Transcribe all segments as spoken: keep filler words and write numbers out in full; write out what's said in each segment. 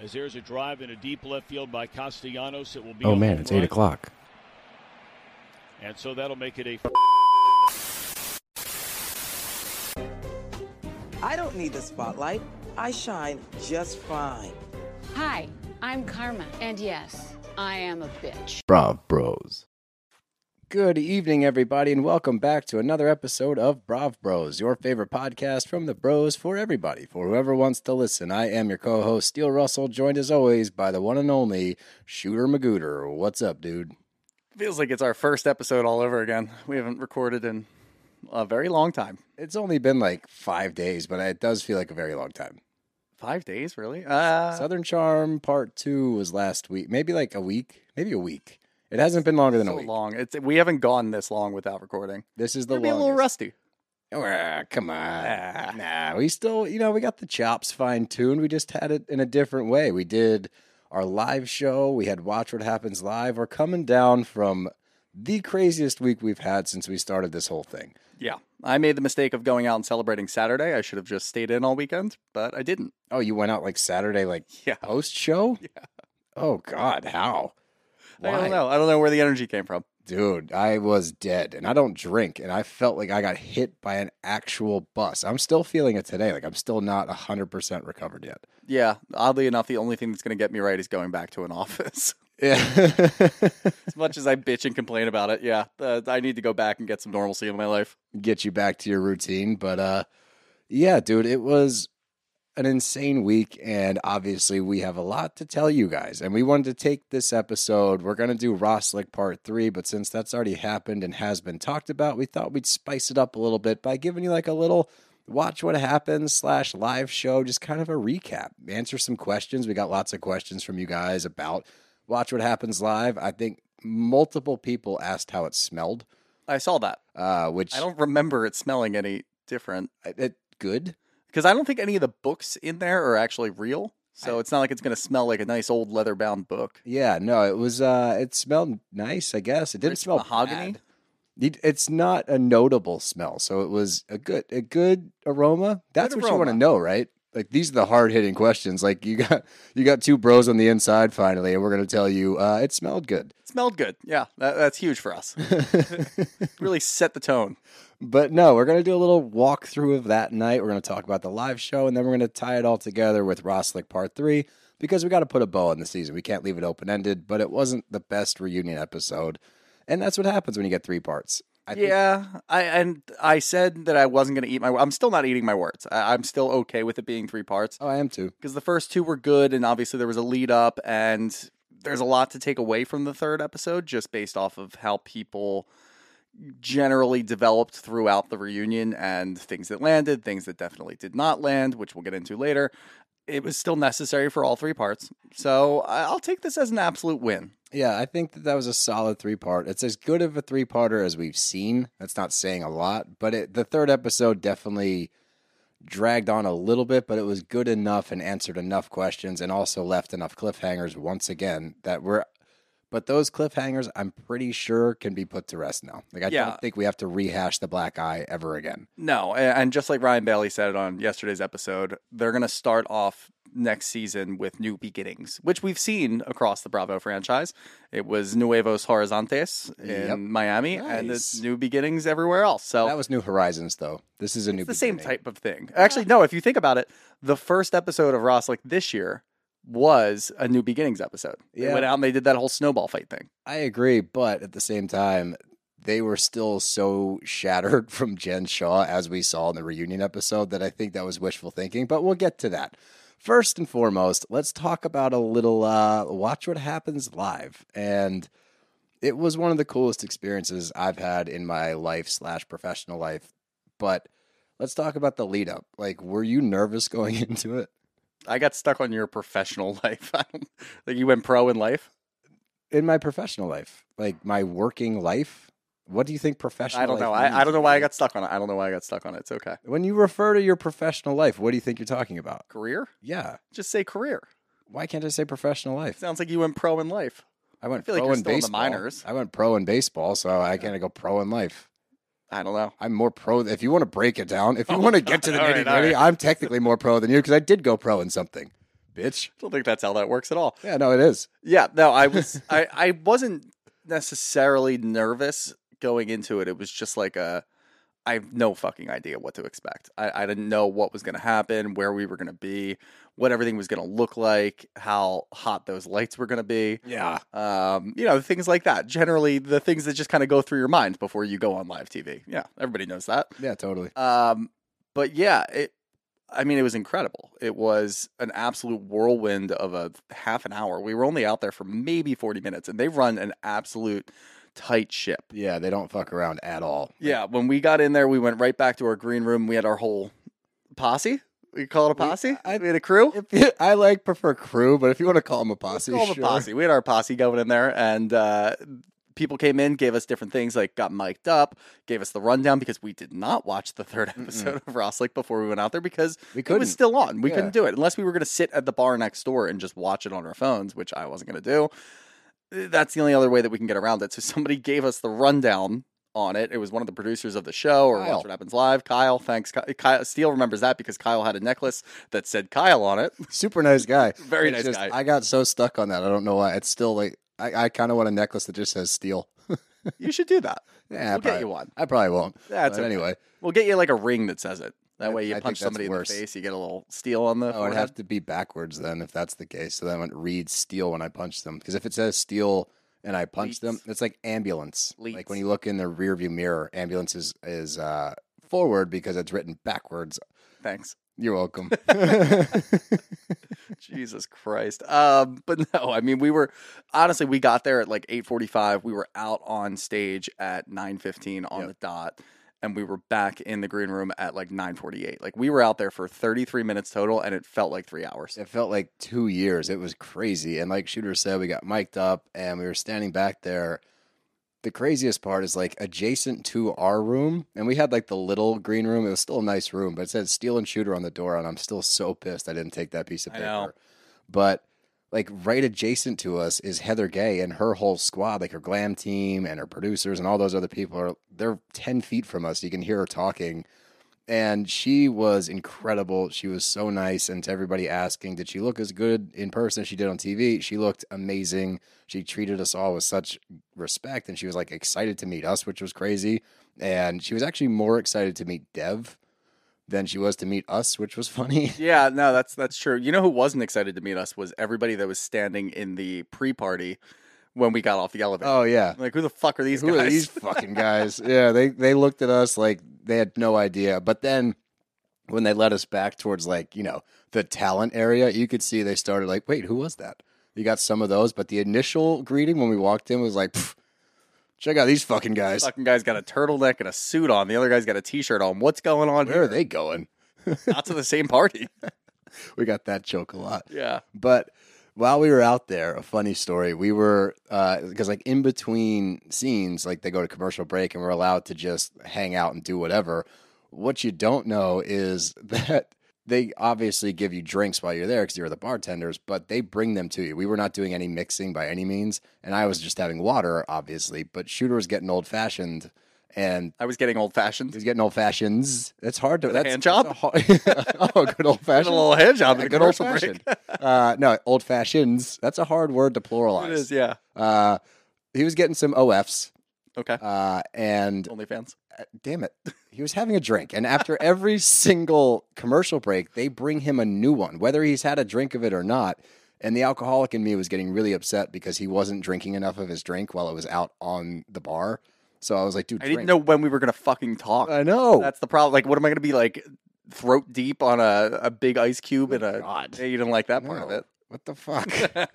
As there's a drive in a deep left field by Castellanos, it will be. Oh man, it's eight o'clock. And so that'll make it a. I don't need the spotlight. I shine just fine. Hi, I'm Karma, and yes, I am a bitch. Brav Bros. Good evening, everybody, and welcome back to another episode of Brav Bros, your favorite podcast from the bros for everybody, for whoever wants to listen. I am your co-host, Steele Russell, joined as always by the one and only Shooter Magooter. What's up, dude? Feels like it's our first episode all over again. We haven't recorded in a very long time. It's only been like five days, but it does feel like a very long time. Five days, really? Uh, Southern Charm Part two was last week. Maybe like a week. Maybe a week. It hasn't been longer than so a week. long. It's we haven't gone this long without recording. This is the Maybe longest. a little rusty. Oh, come on. Ah. Nah, we still, you know, we got the chops fine-tuned. We just had it in a different way. We did our live show. We had Watch What Happens Live. We're coming down from the craziest week we've had since we started this whole thing. Yeah. I made the mistake of going out and celebrating Saturday. I should have just stayed in all weekend, but I didn't. Oh, you went out like Saturday, like Yeah. post-show? Yeah. Oh, God, how? I Why? don't know. I don't know where the energy came from. Dude, I was dead, and I don't drink, and I felt like I got hit by an actual bus. I'm still feeling it today. Like, I'm still not one hundred percent recovered yet. Yeah. Oddly enough, the only thing that's going to get me right is going back to an office. Yeah. As much as I bitch and complain about it, yeah, uh, I need to go back and get some normalcy in my life. Get you back to your routine. But, uh, yeah, dude, it was an insane week, and obviously we have a lot to tell you guys, and we wanted to take this episode. We're going to do Roslick Part three, but since that's already happened and has been talked about, we thought we'd spice it up a little bit by giving you like a little Watch What Happens slash live show, just kind of a recap, answer some questions. We got lots of questions from you guys about Watch What Happens Live. I think multiple people asked how it smelled, I saw that. uh, which I don't remember it smelling any different. it, it good. Because I don't think any of the books in there are actually real. So it's not like it's going to smell like a nice old leather-bound book. Yeah, no, it was. Uh, it smelled nice, I guess. It didn't Nice smell mahogany? bad. It- It's not a notable smell, so it was a good, a good aroma. That's Good what you want to aroma. know, right? Like these are the hard hitting questions. Like you got, you got two bros on the inside finally, and we're gonna tell you uh, it smelled good. It smelled good. Yeah, that, that's huge for us. Really set the tone. But no, we're gonna do a little walkthrough of that night. We're gonna talk about the live show, and then we're gonna tie it all together with Roslick Part Three because we got to put a bow on the season. We can't leave it open ended. But it wasn't the best reunion episode, and that's what happens when you get three parts. I think Yeah, I and I said that I wasn't going to eat my. I'm still not eating my words. I, I'm still okay with it being three parts Oh, I am too. because the first two were good, and obviously there was a lead up, and there's a lot to take away from the third episode just based off of how people generally developed throughout the reunion and things that landed, things that definitely did not land, which we'll get into later. It was still necessary for all three parts, so I- I'll take this as an absolute win. Yeah, I think that that was a solid three-part. It's as good of a three-parter as we've seen. That's not saying a lot, but it, the third episode definitely dragged on a little bit, but it was good enough and answered enough questions and also left enough cliffhangers once again that we're... But those cliffhangers, I'm pretty sure, can be put to rest now. Like I Yeah. don't think we have to rehash the black eye ever again. No, a- and just like Ryan Bailey said on yesterday's episode, they're going to start off next season with new beginnings, which we've seen across the Bravo franchise. It was Nuevos Horizontes in Yep. Miami, and Nice. it's new beginnings everywhere else. So That was New Horizons, though. This is a new it's the same beginning. type of thing. Actually, no, if you think about it, the first episode of Roslick this year was a new beginnings episode. They Yeah. went out and they did that whole snowball fight thing. I agree, but at the same time, they were still so shattered from Jen Shaw, as we saw in the reunion episode, that I think that was wishful thinking, but we'll get to that. First and foremost, let's talk about a little uh, Watch What Happens Live. And it was one of the coolest experiences I've had in my life slash professional life. But let's talk about the lead up. Like, were you nervous going into it? I got stuck on your professional life. I don't, like you went pro in life. In my professional life, like my working life, what do you think professional I don't know. life I, I means? don't know why I got stuck on it. I don't know why I got stuck on it. It's okay. When you refer to your professional life, what do you think you're talking about? Career? Yeah. Just say career. Why can't I say professional life? Sounds like you went pro in life. I went I feel like pro you're in still in the baseball. minors. I went pro in baseball, so I can't go pro in life. I don't know. I'm more pro. If you want to break it down, if you Oh, want to get to the all right, nitty all gritty, right. I'm technically more pro than you because I did go pro in something. bitch. I don't think that's how that works at all. Yeah, no, it is. Yeah, no, I was I, I wasn't necessarily nervous going into it. It was just like a I have no fucking idea what to expect. I, I didn't know what was going to happen, where we were going to be, what everything was going to look like, how hot those lights were going to be. Yeah. Um, you know, things like that. Generally, the things that just kind of go through your mind before you go on live T V. Yeah, everybody knows that. Yeah, totally. Um, but yeah, it. I mean, it was incredible. It was an absolute whirlwind of a half an hour. We were only out there for maybe forty minutes, and they run an absolute tight ship. Yeah, they don't fuck around at all. Yeah, when we got in there, we went right back to our green room. We had our whole posse. We call it a posse. We, I, we had a crew. If you, I like prefer crew, but if you want to call them a posse, Let's call sure. them a posse. We had our posse going in there, and uh, people came in, gave us different things, like got mic'd up, gave us the rundown because we did not watch the third episode Mm-mm. of Roslick before we went out there because we it was still on. We yeah. couldn't do it unless we were going to sit at the bar next door and just watch it on our phones, which I wasn't going to do. That's the only other way that we can get around it. So somebody gave us the rundown on it. It was one of the producers of the show, or Kyle. Watch What Happens Live. Kyle, thanks. Kyle Steele remembers that because Kyle had a necklace that said Kyle on it. Super nice guy. Very it's nice just, guy. I got so stuck on that. I don't know why. It's still like, I, I kind of want a necklace that just says Steele. You should do that. Yeah, we'll probably, get you one. I probably won't. That's but okay. anyway. We'll get you like a ring that says it. That way you I punch think that's somebody worse. in the face, you get a little steel on the Oh, it'd forehead. have to be backwards then if that's the case. So then it reads Steele when I punch them. Because if it says Steele and I punch Leets. them, it's like ambulance. Leets. Like when you look in the rearview mirror, ambulance is, is uh, forward because it's written backwards. Thanks. You're welcome. Jesus Christ. Um, but no, I mean, we were, honestly, we got there at like eight forty-five. We were out on stage at nine fifteen on Yep. the dot. And we were back in the green room at like nine forty-eight. Like we were out there for thirty-three minutes total, and it felt like three hours. It felt like two years. It was crazy. And like Shooter said, we got mic'd up and we were standing back there. The craziest part is like adjacent to our room, and we had like the little green room. It was still a nice room, but it said Steel and Shooter on the door, and I'm still so pissed I didn't take that piece of I paper. know. But like right adjacent to us is Heather Gay and her whole squad, like her glam team and her producers and all those other people are they're ten feet from us. You can hear her talking. And she was incredible. She was so nice. And to everybody asking, did she look as good in person as she did on T V? She looked amazing. She treated us all with such respect. And she was like excited to meet us, which was crazy. And she was actually more excited to meet Dev than she was to meet us, which was funny. Yeah, no, that's that's true. You know who wasn't excited to meet us was everybody that was standing in the pre-party when we got off the elevator. Oh, yeah. Like, who the fuck are these Who guys? are these fucking guys? Yeah, they, they looked at us like they had no idea. But then when they led us back towards like, you know, the talent area, you could see they started like, wait, who was that? You got some of those. But the initial greeting when we walked in was like, check out these fucking guys. Fucking guy's got a turtleneck and a suit on. The other guy's got a t-shirt on. What's going on Where here? are they going? Not to the same party. We got that joke a lot. Yeah. But while we were out there, a funny story, we were, because uh, like in between scenes, like they go to commercial break and we're allowed to just hang out and do whatever. What you don't know is that they obviously give you drinks while you're there because you're the bartenders, but they bring them to you. We were not doing any mixing by any means, and I was just having water, obviously, but Shooter was getting old-fashioned. And I was getting old-fashioned. he's getting old-fashions. That's hard to... With a that's, hand job? that's a hard, oh, good old-fashioned. A little hand job Yeah, in the good commercial old-fashioned. break. uh, no, old-fashions. That's a hard word to pluralize. It is, yeah. Uh, he was getting some O Fs, Okay. uh, and OnlyFans. uh, damn it, he was having a drink. And after every single commercial break, they bring him a new one, whether he's had a drink of it or not. And the alcoholic in me was getting really upset because he wasn't drinking enough of his drink while it was out on the bar. So I was like, dude, I drink. didn't know when we were going to fucking talk. I know. That's the problem. Like, what am I going to be like, throat deep on a, a big ice cube in a... God. Yeah, you didn't like that part of No. it. What the fuck?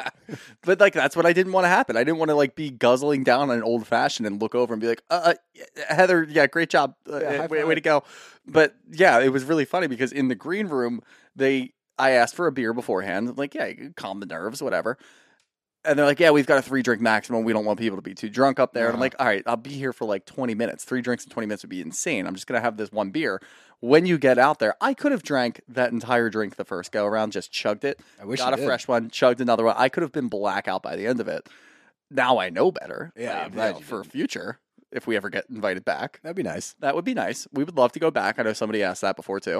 But like that's what I didn't want to happen. I didn't want to like be guzzling down on an old fashioned and look over and be like, uh, uh Heather, yeah, great job, uh, Yeah, high way, way five. to go. But yeah, it was really funny because in the green room, they I asked for a beer beforehand, like yeah, calm the nerves, whatever. And they're like, yeah, we've got a three drink maximum. We don't want people to be too drunk up there. And I'm Uh-huh. like, all right, I'll be here for like twenty minutes. Three drinks in twenty minutes would be insane. I'm just gonna have this one beer. When you get out there, I could have drank that entire drink the first go around, just chugged it. I wish got you a did. fresh one, chugged another one. I could have been blackout by the end of it. Now I know better. Yeah, uh, I'm glad know, you for didn't. future, if we ever get invited back, That'd be nice. that would be nice. We would love to go back. I know somebody asked that before too.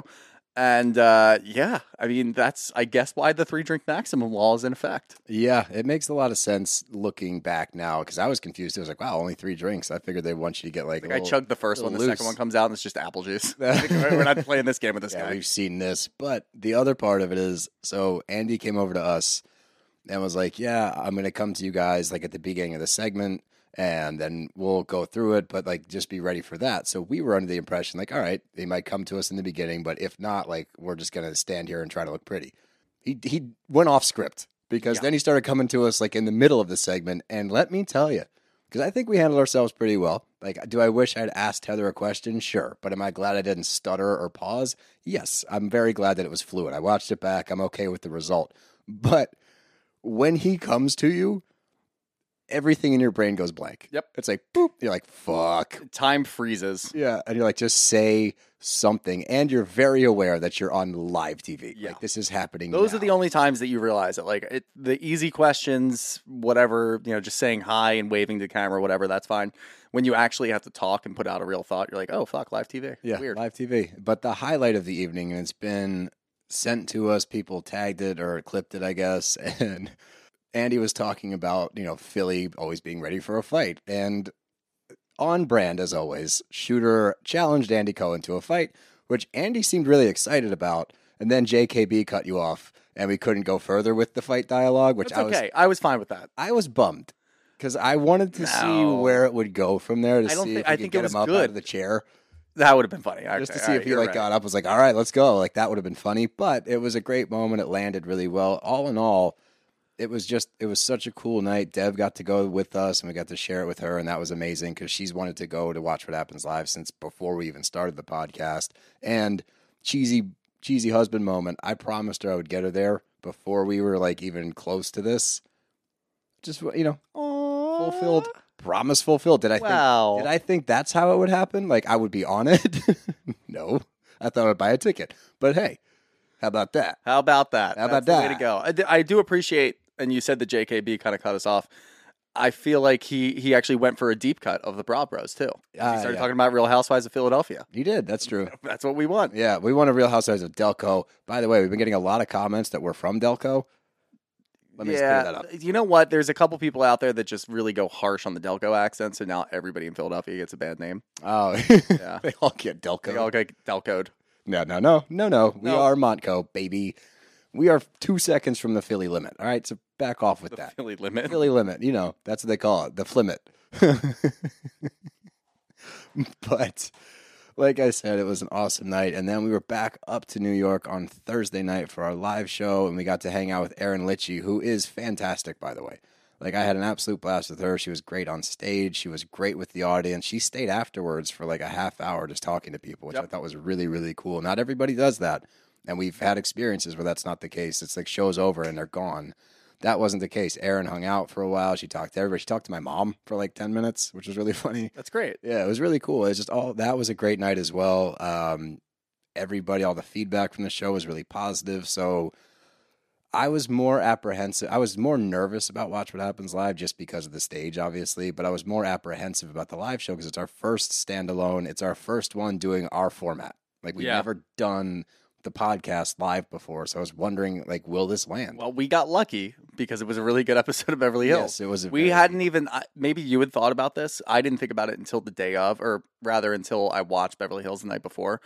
And uh, yeah, I mean, that's, I guess, why the three drink maximum law is in effect. Yeah, it makes a lot of sense looking back now because I was confused. I was like, wow, only three drinks. I figured they want you to get like, Like a I little- chugged the first one, the little second loose. one comes out, and it's just apple juice. Like, we're not playing this game with this Yeah, guy. we've seen this. But the other part of it is, so Andy came over to us and was like, yeah, I'm going to come to you guys like at the beginning of the segment and then we'll go through it, but like just be ready for that. So we were under the impression like, all right, they might come to us in the beginning, but if not, like we're just going to stand here and try to look pretty. He he went off script because Yeah. then he started coming to us like in the middle of the segment. And let me tell you, because I think we handled ourselves pretty well. Like, do I wish I'd asked Heather a question? Sure. But am I glad I didn't stutter or pause? Yes. I'm very glad that it was fluid. I watched it back. I'm okay with the result. But when he comes to you, everything in your brain goes blank. Yep. It's like, boop. You're like, fuck. Time freezes. Yeah. And you're like, just say something. And you're very aware that you're on live T V. Yeah. Like, this is happening Those now. are the only times that you realize it. Like it, the easy questions, whatever, you know, just saying hi and waving to the camera, whatever, that's fine. When you actually have to talk and put out a real thought, you're like, oh, fuck, live T V. Yeah, Weird. live T V. But the highlight of the evening, and it's been sent to us, people tagged it or clipped it, I guess, and Andy was talking about, you know, Philly always being ready for a fight. And on brand, as always, Shooter challenged Andy Cohen to a fight, which Andy seemed really excited about. And then J K B cut you off, and we couldn't go further with the fight dialogue, which That's I was okay. I was fine with that. I was bummed. Because I wanted to see No. where it would go from there to I don't see think- if I we could think get it was him up good. out of the chair. That would have been funny. Just to Okay, see all if right, he you're like right. got up, was like, all right, let's go. Like that would have been funny, but it was a great moment. It landed really well. All in all, it was just, it was such a cool night. Dev got to go with us and we got to share it with her. And that was amazing because she's wanted to go to Watch What Happens Live since before we even started the podcast. And cheesy, cheesy husband moment. I promised her I would get her there before we were like even close to this. Just, you know, fulfilled. Promise fulfilled. Did I Wow. think? Did I think that's how it would happen? Like I would be on it? No, I thought I'd buy a ticket. But hey, how about that? How about that? How about That's the way that? to go. I, d- I do appreciate, and you said the J K B kind of cut us off. I feel like he he actually went for a deep cut of the Bra Bros too. He Ah, started yeah. talking about Real Housewives of Philadelphia. You did. That's true. That's what we want. Yeah, we want a Real Housewives of Delco. By the way, we've been getting a lot of comments that we're from Delco. Let me just clear that up. You know what? There's a couple people out there that just really go harsh on the Delco accent, so now everybody in Philadelphia gets a bad name. Oh, Yeah. they all get Delco. They all get Delcoed. No, no, no, no, no. We No. are Montco, baby. We are two seconds from the Philly limit. All right, so back off with The that. Philly limit. Philly limit. You know, that's what they call it, the flimit. But like I said, it was an awesome night. And then we were back up to New York on Thursday night for our live show, and we got to hang out with Erin Litchie, who is fantastic, by the way. Like, I had an absolute blast with her. She was great on stage. She was great with the audience. She stayed afterwards for like a half hour just talking to people, which Yep. I thought was really, really cool. Not everybody does that. And we've had experiences where that's not the case. It's like show's over and they're gone. That wasn't the case. Erin hung out for a while. She talked to everybody. She talked to my mom for like ten minutes, which was really funny. That's great. Yeah, it was really cool. It was just all that was a great night as well. Um, everybody, all the feedback from the show was really positive. So I was more apprehensive. I was more nervous about Watch What Happens Live just because of the stage, obviously. But I was more apprehensive about the live show because it's our first standalone. It's our first one doing our format. Like we've Yeah. never done the podcast live before. So I was wondering, like, will this land? Well, we got lucky because it was a really good episode of Beverly Hills. Yes, it was. A We very- hadn't even, I- maybe you had thought about this. I didn't think about it until the day of, or rather until I watched Beverly Hills the night before.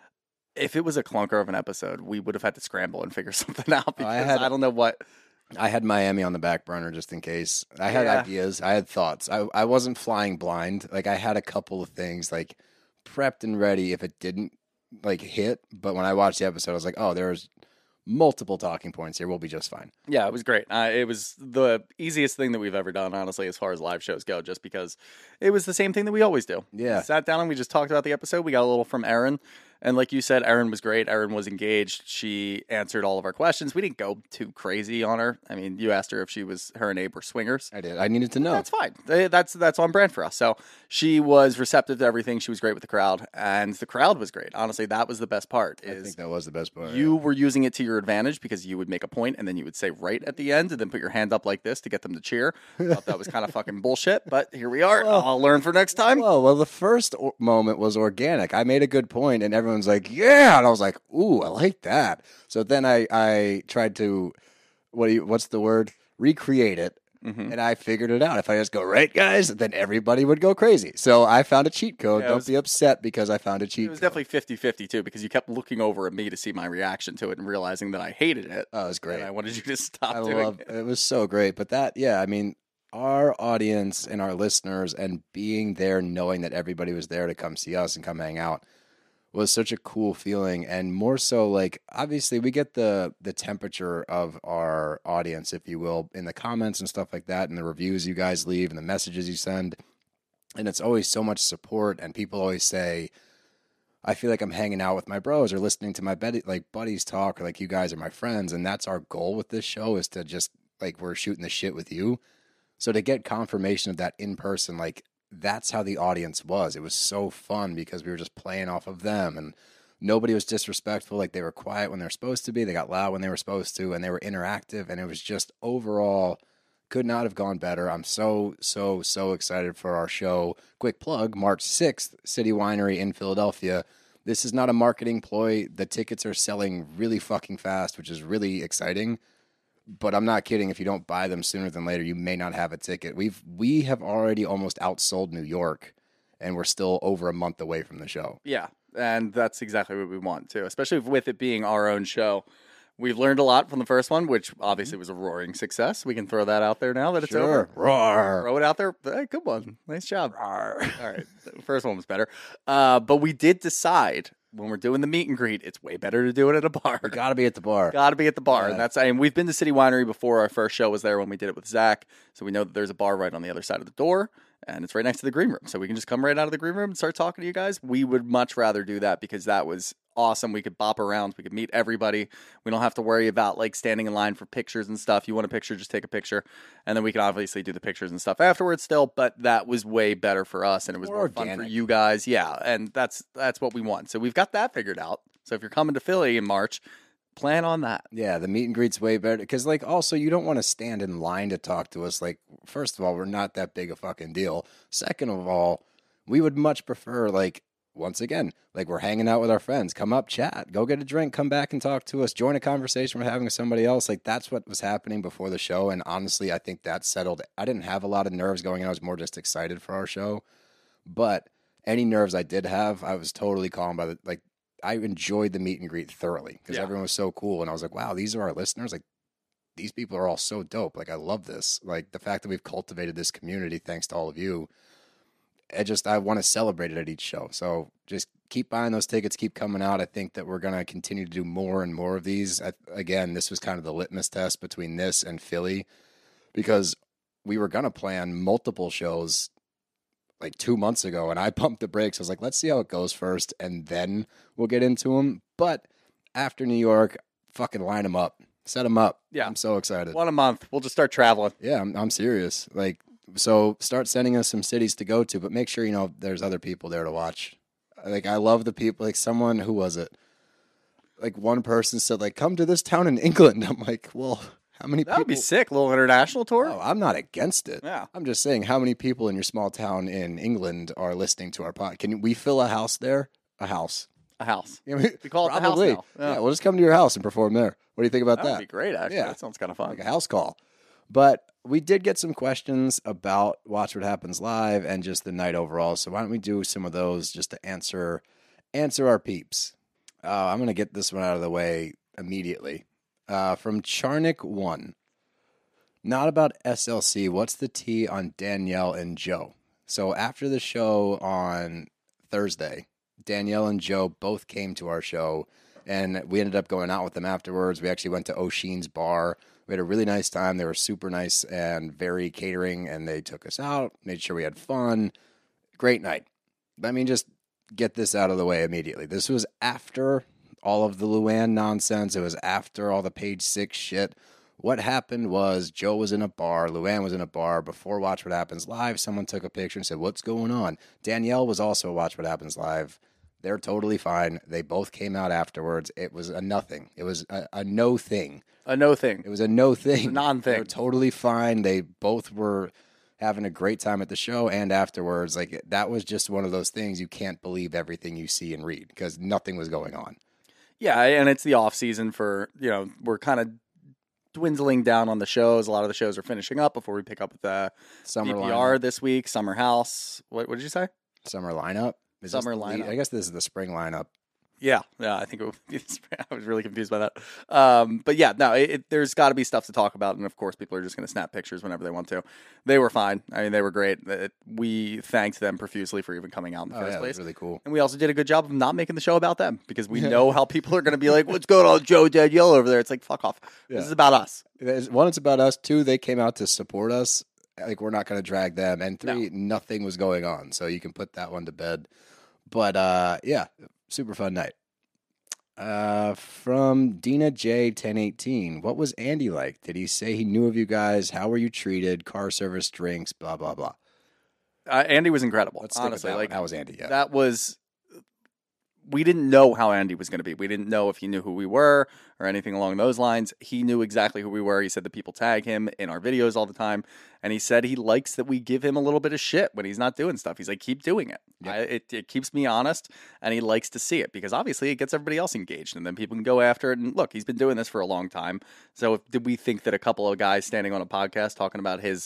If it was a clunker of an episode, we would have had to scramble and figure something out because I, had- don't know what. I had Miami on the back burner just in case. I had Yeah. ideas. I had thoughts. I I wasn't flying blind. Like I had a couple of things like prepped and ready if it didn't like hit. But when I watched the episode, I was like, oh, there's multiple talking points here. We'll be just fine. Yeah, it was great. Uh, it was the easiest thing that we've ever done, honestly, as far as live shows go, just because it was the same thing that we always do. Yeah. We sat down and we just talked about the episode. We got a little from Erin. And like you said, Erin was great. Erin was engaged. She answered all of our questions. We didn't go too crazy on her. I mean, you asked her if she was, her and Abe were swingers. I did. I needed to know. That's fine. Eh, That's that's on brand for us. So she was receptive to everything. She was great with the crowd, and the crowd was great. Honestly, that was the best part. I Is think that was the best part. you were using it to your advantage because you would make a point and then you would say right at the end and then put your hand up like this to get them to cheer. Thought that was kind of fucking bullshit, but here we are. Well- I'll learn for next time. Well, well, the first o- moment was organic. I made a good point, and everyone everyone's like, yeah. And I was like, ooh, I like that. So then I, I tried to, what do you, what's the word? Recreate it. Mm-hmm. And I figured it out. If I just go, right, guys, then everybody would go crazy. So I found a cheat code. Yeah, Don't was, be upset because I found a cheat code. It was code. definitely fifty-fifty, too, because you kept looking over at me to see my reaction to it and realizing that I hated it. Oh, it was great. And I wanted you to stop I doing love, it. It was so great. But that, yeah, I mean, our audience and our listeners and being there, knowing that everybody was there to come see us and come hang out was such a cool feeling. And more so, like, obviously we get the the temperature of our audience, if you will, in the comments and stuff like that, and the reviews you guys leave and the messages you send. And it's always so much support, and people always say, I feel like I'm hanging out with my bros or listening to my bed- like buddies talk, or like you guys are my friends. And that's our goal with this show, is to just, like, we're shooting the shit with you. So to get confirmation of that in person, like, that's how the audience was. It was so fun because we were just playing off of them, and nobody was disrespectful. Like, they were quiet when they were supposed to be. They got loud when they were supposed to, and they were interactive. And it was just overall could not have gone better. I'm so, so, so excited for our show. Quick plug, March sixth, City Winery in Philadelphia. This is not a marketing ploy. The tickets are selling really fucking fast, which is really exciting. But I'm not kidding. If you don't buy them sooner than later, you may not have a ticket. We've we have already almost outsold New York, and we're still over a month away from the show. Yeah, and that's exactly what we want too, especially with it being our own show. We've learned a lot from the first one, which obviously was a roaring success. We can throw that out there now that it's Sure. over. Roar. Throw it out there. Hey, good one. Nice job. All right. The first one was better. Uh, but we did decide when we're doing the meet and greet, it's way better to do it at a bar. We got to be at the bar. Got to be at the bar. Yeah. And that's, I mean, we've been to City Winery before. Our first show was there when we did it with Zach. So we know that there's a bar right on the other side of the door, and it's right next to the green room. So we can just come right out of the green room and start talking to you guys. We would much rather do that because that was awesome. We could bop around. We could meet everybody. We don't have to worry about like standing in line for pictures and stuff. You want a picture, just take a picture. And then we can obviously do the pictures and stuff afterwards still, but that was way better for us, and it was more, More fun for organic. you guys. Yeah, and that's that's what we want. So we've got that figured out. So if you're coming to Philly in March, plan on that. Yeah, the meet and greet's way better because, like, also you don't want to stand in line to talk to us. Like, first of all, we're not that big a fucking deal. Second of all, we would much prefer, like, once again, like, we're hanging out with our friends. Come up, chat, go get a drink, come back and talk to us, join a conversation we're having with somebody else. Like, that's what was happening before the show, and honestly, I think that settled. I didn't have a lot of nerves going in. I was more just excited for our show, but any nerves I did have, I was totally calm by the, like, I enjoyed the meet and greet thoroughly because Yeah. everyone was so cool. And I was like, wow, these are our listeners. Like, these people are all so dope. Like, I love this. Like, the fact that we've cultivated this community thanks to all of you. I just, I want to celebrate it at each show. So just keep buying those tickets, keep coming out. I think that we're going to continue to do more and more of these. I, again, this was kind of the litmus test between this and Philly because we were going to plan multiple shows like two months ago, and I pumped the brakes. I was like, let's see how it goes first, and then we'll get into them. But after New York, fucking line them up. Set them up. Yeah. I'm so excited. One a month. We'll just start traveling. Yeah, I'm, I'm serious. Like, so start sending us some cities to go to, but make sure, you know, there's other people there to watch. Like, I love the people, like someone, who was it? Like, one person said, like, come to this town in England. I'm like, well, how many That people? would be sick. Little international tour. Oh, I'm not against it. Yeah. I'm just saying, how many people in your small town in England are listening to our pod? Can we fill a house there? A house. A house. You know, We call it the house probably. now. Yeah. Yeah. we'll just come to your house and perform there. What do you think about That that? would be great, actually. Yeah. That sounds kind of fun. Like a house call. But we did get some questions about Watch What Happens Live and just the night overall. So why don't we do some of those just to answer answer our peeps? Uh, I'm going to get this one out of the way immediately. Uh, from Charnick one. Not about S L C. What's the tea on Danielle and Joe? So after the show on Thursday, Danielle and Joe both came to our show, and we ended up going out with them afterwards. We actually went to O'Sheen's bar. We had a really nice time. They were super nice and very catering, and they took us out, made sure we had fun. Great night. Let me just get this out of the way immediately. This was after all of the Luann nonsense. It was after all the Page Six shit. What happened was Joe was in a bar, Luann was in a bar. Before Watch What Happens Live, someone took a picture and said, what's going on? Danielle was also at Watch What Happens Live. They're totally fine. They both came out afterwards. It was a nothing. It was a, a no thing. A no thing. It was a no thing. a non-thing. They're totally fine. They both were having a great time at the show and afterwards. Like, that was just one of those things you can't believe everything you see and read because nothing was going on. Yeah, and it's the off season for, you know, we're kind of dwindling down on the shows. A lot of the shows are finishing up before we pick up with the Summer D P R lineup. this week, Summer House. What, what did you say? Summer lineup? Is Summer this the lead? lineup. I guess this is the spring lineup. Yeah, yeah, I think it would be, I was really confused by that. Um, but yeah, no, it, it, there's got to be stuff to talk about, and of course, people are just going to snap pictures whenever they want to. They were fine. I mean, they were great. It, we thanked them profusely for even coming out in the Oh, first yeah, place. that's really cool. And we also did a good job of not making the show about them because we know how people are going to be like, "What's going on, Joe Danielle over there?" It's like, fuck off. Yeah. This is about us. It's- One, it's about us. Two, they came out to support us. Like, we're not going to drag them. And three, nothing was going on. So you can put that one to bed. But uh, yeah, super fun night. Uh, from Dina J ten eighteen, what was Andy like? Did he say he knew of you guys? How were you treated? Car service, drinks, blah blah blah. Uh, Andy was incredible. Let's stick with honestly, that like one. That was Andy. Yeah, that was. We didn't know how Andy was going to be. We didn't know if he knew who we were or anything along those lines. He knew exactly who we were. He said that people tag him in our videos all the time. And he said he likes that we give him a little bit of shit when he's not doing stuff. He's like, keep doing it. Yep. I, it. It keeps me honest, and he likes to see it because obviously it gets everybody else engaged, and then people can go after it. And look, he's been doing this for a long time. So if, did we think that a couple of guys standing on a podcast talking about his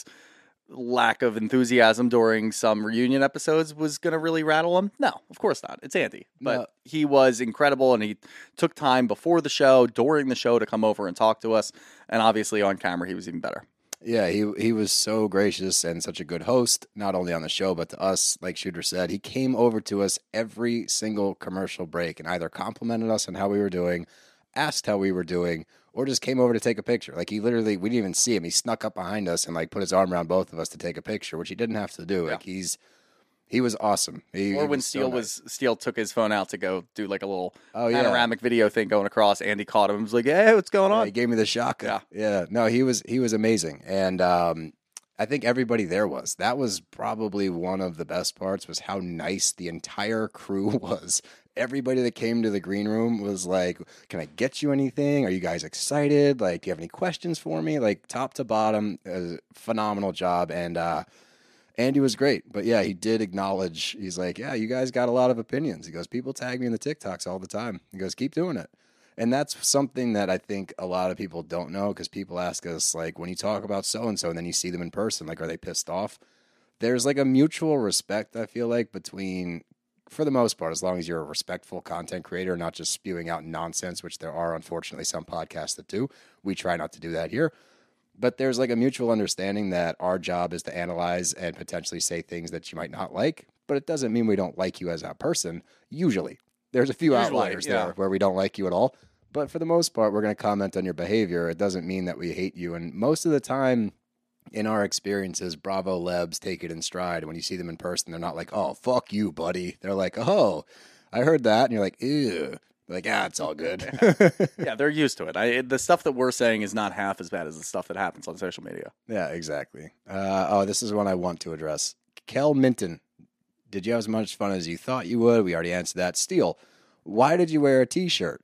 lack of enthusiasm during some reunion episodes was going to really rattle him? No, of course not. It's Andy. But No. he was incredible, and he took time before the show, during the show, to come over and talk to us. And obviously on camera, he was even better. Yeah, he he was so gracious and such a good host, not only on the show, but to us, like Shooter said. He came over to us every single commercial break and either complimented us on how we were doing, asked how we were doing, or just came over to take a picture. Like, he literally, we didn't even see him. He snuck up behind us and, like, put his arm around both of us to take a picture, which he didn't have to do. Yeah. Like, he's, he was awesome. He, Or he when was so Steele nice. was Steele took his phone out to go do like a little Oh, yeah. panoramic video thing going across, Andy caught him and was like, "Hey, what's going Yeah, on?" he gave me the shotgun. Yeah. Yeah. No, he was he was amazing. And um I think everybody there was. That was probably one of the best parts was how nice the entire crew was. Everybody that came to the green room was like, "Can I get you anything? Are you guys excited? Like, do you have any questions for me?" Like, top to bottom, a phenomenal job. And uh Andy was great, but yeah, he did acknowledge, he's like, "Yeah, you guys got a lot of opinions." He goes, "People tag me in the TikToks all the time." He goes, "Keep doing it." And that's something that I think a lot of people don't know, because people ask us, like, when you talk about so-and-so and then you see them in person, like, are they pissed off? There's like a mutual respect, I feel like, between, for the most part, as long as you're a respectful content creator, not just spewing out nonsense, which there are, unfortunately, some podcasts that do. We try not to do that here. But there's like a mutual understanding that our job is to analyze and potentially say things that you might not like, but it doesn't mean we don't like you as a person, usually. There's a few Usually, outliers yeah. there where we don't like you at all. But for the most part, we're going to comment on your behavior. It doesn't mean that we hate you. And most of the time, in our experiences, Bravo Lebs take it in stride. When you see them in person, they're not like, "Oh, fuck you, buddy." They're like, "Oh, I heard that." And you're like, "Ew." They're like, "Ah, it's all good." Yeah, they're used to it. I, the stuff that we're saying is not half as bad as the stuff that happens on social media. Yeah, exactly. Uh, oh, this is one I want to address. Kel Minton, did you have as much fun as you thought you would? We already answered that. Steele, why did you wear a T-shirt?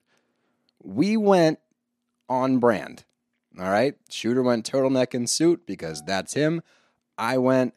We went on brand. All right? Shooter went turtleneck and suit because that's him. I went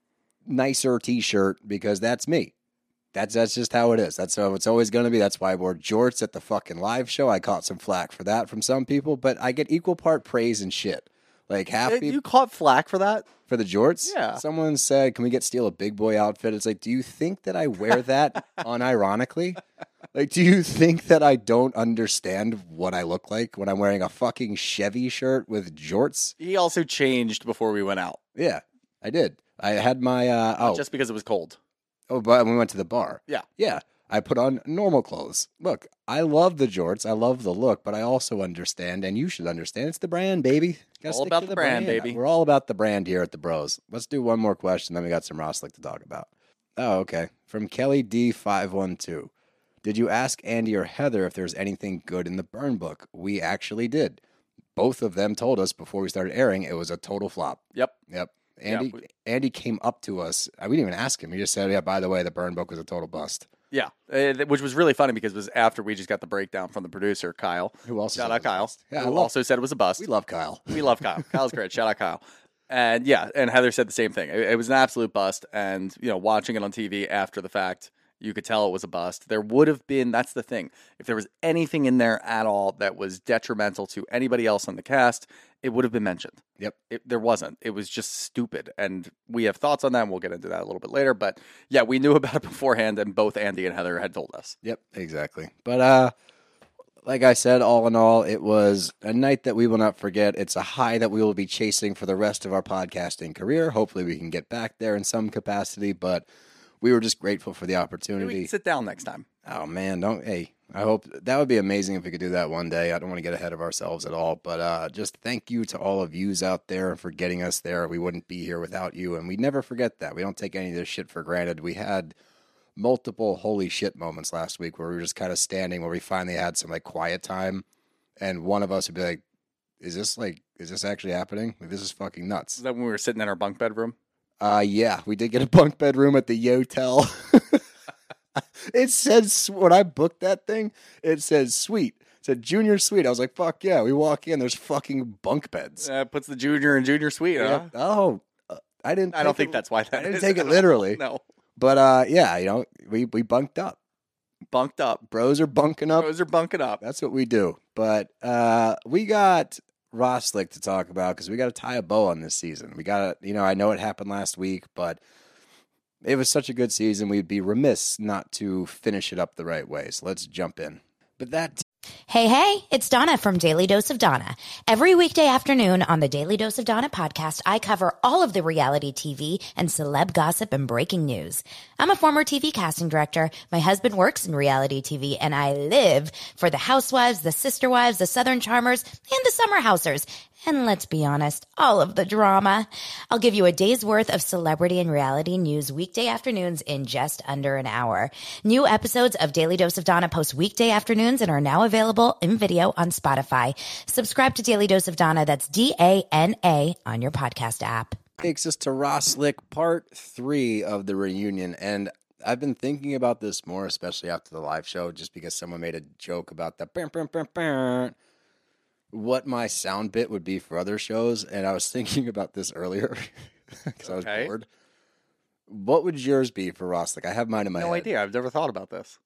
nicer T-shirt because that's me. That's that's just how it is. That's how it's always going to be. That's why I wore jorts at the fucking live show. I caught some flack for that from some people, but I get equal part praise and shit. Like, half Eh, people You caught flack for that? for the jorts. Yeah. Someone said, "Can we get Steele a big boy outfit?" It's like, do you think that I wear that unironically? Like, do you think that I don't understand what I look like when I'm wearing a fucking Chevy shirt with jorts? He also changed before we went out, Yeah, I did. I had my uh, oh just because it was cold. oh, but we went to the bar. Yeah. Yeah, I put on normal clothes. Look, I love the jorts. I love the look, but I also understand, and you should understand, it's the brand, baby. Gotta All stick about to the brand, baby. We're all about the brand here at the Bros. Let's do one more question, then we got some Roslick to talk about. Oh, okay. From Kelly D five one two. Did you ask Andy or Heather if there's anything good in the burn book? We actually did. Both of them told us before we started airing it was a total flop. Yep. Yep. Andy Yeah, we- Andy came up to us. We didn't even ask him. He just said, "Yeah, by the way, the burn book was a total bust." Yeah, uh, th- which was really funny because it was after we just got the breakdown from the producer, Kyle. Who also Shout said out it was a Kyle. bust. Yeah, I who love- also said it was a bust. We love Kyle. We love Kyle. Kyle's great. Shout out Kyle. And yeah, and Heather said the same thing. It, it was an absolute bust. And, you know, watching it on T V after the fact, you could tell it was a bust. There would have been, that's the thing. If there was anything in there at all that was detrimental to anybody else on the cast, it would have been mentioned. Yep. It, there wasn't. It was just stupid. And we have thoughts on that, and we'll get into that a little bit later. But yeah, we knew about it beforehand, and both Andy and Heather had told us. Yep, exactly. But uh, like I said, all in all, it was a night that we will not forget. It's a high that we will be chasing for the rest of our podcasting career. Hopefully we can get back there in some capacity, but we were just grateful for the Maybe opportunity. we can sit down next time. Oh, man, don't, hey, I hope, that would be amazing if we could do that one day. I don't want to get ahead of ourselves at all, but uh, just thank you to all of yous out there for getting us there. We wouldn't be here without you, and we never forget that. We don't take any of this shit for granted. We had multiple holy shit moments last week where we were just kind of standing, where we finally had some like quiet time, and one of us would be like, is this like, is this actually happening? Like, this is fucking nuts. Is that when we were sitting in our bunk bedroom? Uh, yeah, we did get a bunk bedroom at the Yotel. It says, when I booked that thing, it says suite. It said junior suite. I was like, fuck yeah. We walk in, there's fucking bunk beds. Uh, puts the junior and junior suite, huh? Yeah. Oh, uh, I didn't. I don't take think it- that's why that I didn't is. take it literally. No. But uh, yeah, you know, we, we bunked up. Bunked up. Bros are bunking up. Those are bunking up. That's what we do. But uh, we got Roslick to talk about because we got to tie a bow on this season. We got to, you know, I know it happened last week, but it was such a good season. We'd be remiss not to finish it up the right way. So let's jump in. But that. Hey, hey, it's Donna from Daily Dose of Donna. Every weekday afternoon on the Daily Dose of Donna podcast, I cover all of the reality T V and celeb gossip and breaking news. I'm a former T V casting director. My husband works in reality T V, and I live for the Housewives, the Sister Wives, the Southern Charmers, and the Summer Housers. And let's be honest, all of the drama. I'll give you a day's worth of celebrity and reality news weekday afternoons in just under an hour. New episodes of Daily Dose of Donna post weekday afternoons and are now available in video on Spotify. Subscribe to Daily Dose of Donna. That's D A N A on your podcast app. Takes us to Roslick part three of the reunion. And I've been thinking about this more, especially after the live show, just because someone made a joke about the bam, bam, bam, bam, what my sound bit would be for other shows. And I was thinking about this earlier because Okay. I was bored. What would yours be for Roslick? I have mine in my No head. idea. I've never thought about this.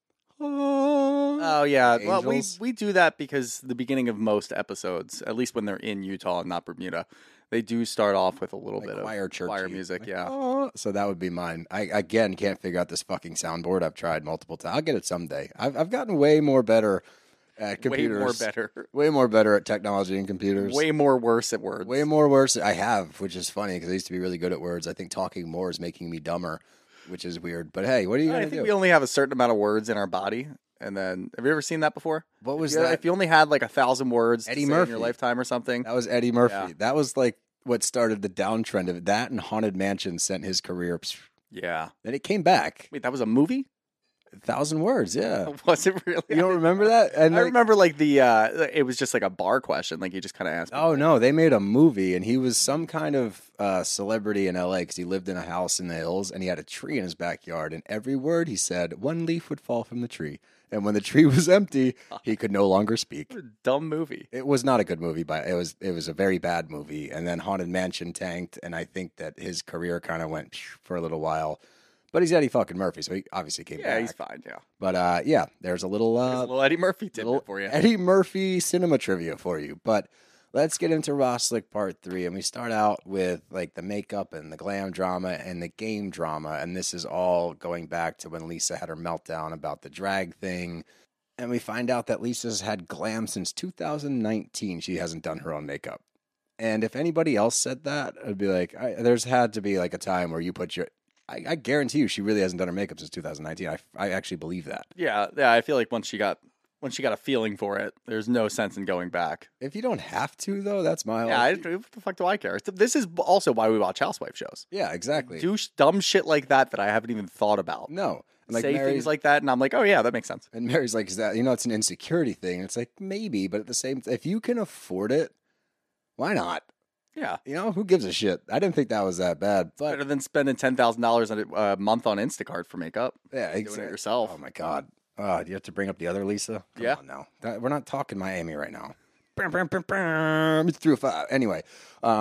Oh, Oh, yeah. Well, we, Angels. we do that because the beginning of most episodes, at least when they're in Utah and not Bermuda, they do start off with a little Like bit choir of churchy. choir music. Like, Yeah. oh. So that would be mine. I, again, can't figure out this fucking soundboard. I've tried multiple times. I'll get it someday. I've, I've gotten way more better at computers. Way more better. Way more better at technology and computers. Way more worse at words. Way more worse. I have, which is funny because I used to be really good at words. I think talking more is making me dumber, which is weird. But hey, what are you I going to think do? we only have a certain amount of words in our body. And then, have you ever seen that before? What was If you- that? If you only had like a thousand words Eddie to say in Murphy. your lifetime or something. That was Eddie Murphy. Yeah. That was like what started the downtrend of it. That and Haunted Mansion sent his career. Yeah. Then it came back. Wait, that was a movie? A thousand words, yeah. Was it really? You don't remember that? And I like- remember like the, uh, it was just like a bar question. Like you just kind of asked. Oh no, they made a movie, and he was some kind of uh, celebrity in L A because he lived in a house in the hills, and he had a tree in his backyard. And every word he said, one leaf would fall from the tree, and when the tree was empty, he could no longer speak. What a dumb movie. It was not a good movie, but it was it was a very bad movie. And then Haunted Mansion tanked, and I think that his career kind of went for a little while. But he's Eddie fucking Murphy, so he obviously came Yeah, back. he's fine. Yeah. But uh, yeah, there's a little There's uh, a little Eddie Murphy tidbit little for you. Eddie Murphy cinema trivia for you. But let's get into Roslick part three. And we start out with like the makeup and the glam drama and the game drama. And this is all going back to when Lisa had her meltdown about the drag thing. And we find out that Lisa's had glam since two thousand nineteen. She hasn't done her own makeup. And if anybody else said that, I'd be like, I, there's had to be like a time where you put your... I, I guarantee you she really hasn't done her makeup since two thousand nineteen. I, I actually believe that. Yeah, yeah. I feel like once she got once she got a feeling for it, there's no sense in going back. If you don't have to, though, that's my... Yeah, I, what the fuck do I care? This is also why we watch housewife shows. Yeah, exactly. Do sh- dumb shit like that that I haven't even thought about. No. And like Say Mary, things like that, and I'm like, oh yeah, that makes sense. and Mary's like, is that, you know, it's an insecurity thing. It's like, maybe, but at the same if you can afford it, why not? Yeah, You know, who gives a shit? I didn't think that was that bad, but better than spending ten thousand dollars a uh, month on Instacart for makeup. yeah, Doing exactly. it yourself. Oh my God. Uh, do you have to bring up the other Lisa? Come Yeah. on now. That, we're not talking Miami right now. Bam, bam, bam, bam. It's through a five. Anyway, um,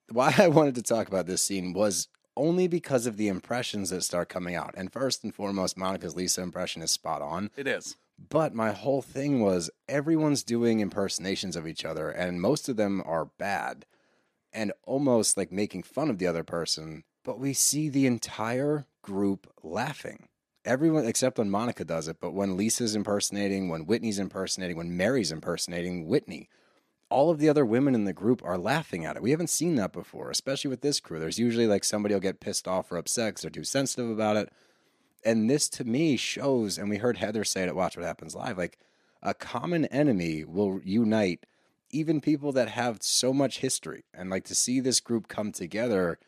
why I wanted to talk about this scene was only because of the impressions that start coming out. And first and foremost, Monica's Lisa impression is spot on. It is. But my whole thing was everyone's doing impersonations of each other, and most of them are bad and almost like making fun of the other person. But we see the entire group laughing. Everyone except when Monica does it, but when Lisa's impersonating, when Whitney's impersonating, when Mary's impersonating Whitney, all of the other women in the group are laughing at it. We haven't seen that before, especially with this crew. There's usually like somebody will get pissed off or upset because they're too sensitive about it. And this to me shows, and we heard Heather say it at Watch What Happens Live, like a common enemy will unite even people that have so much history. And like to see this group come together,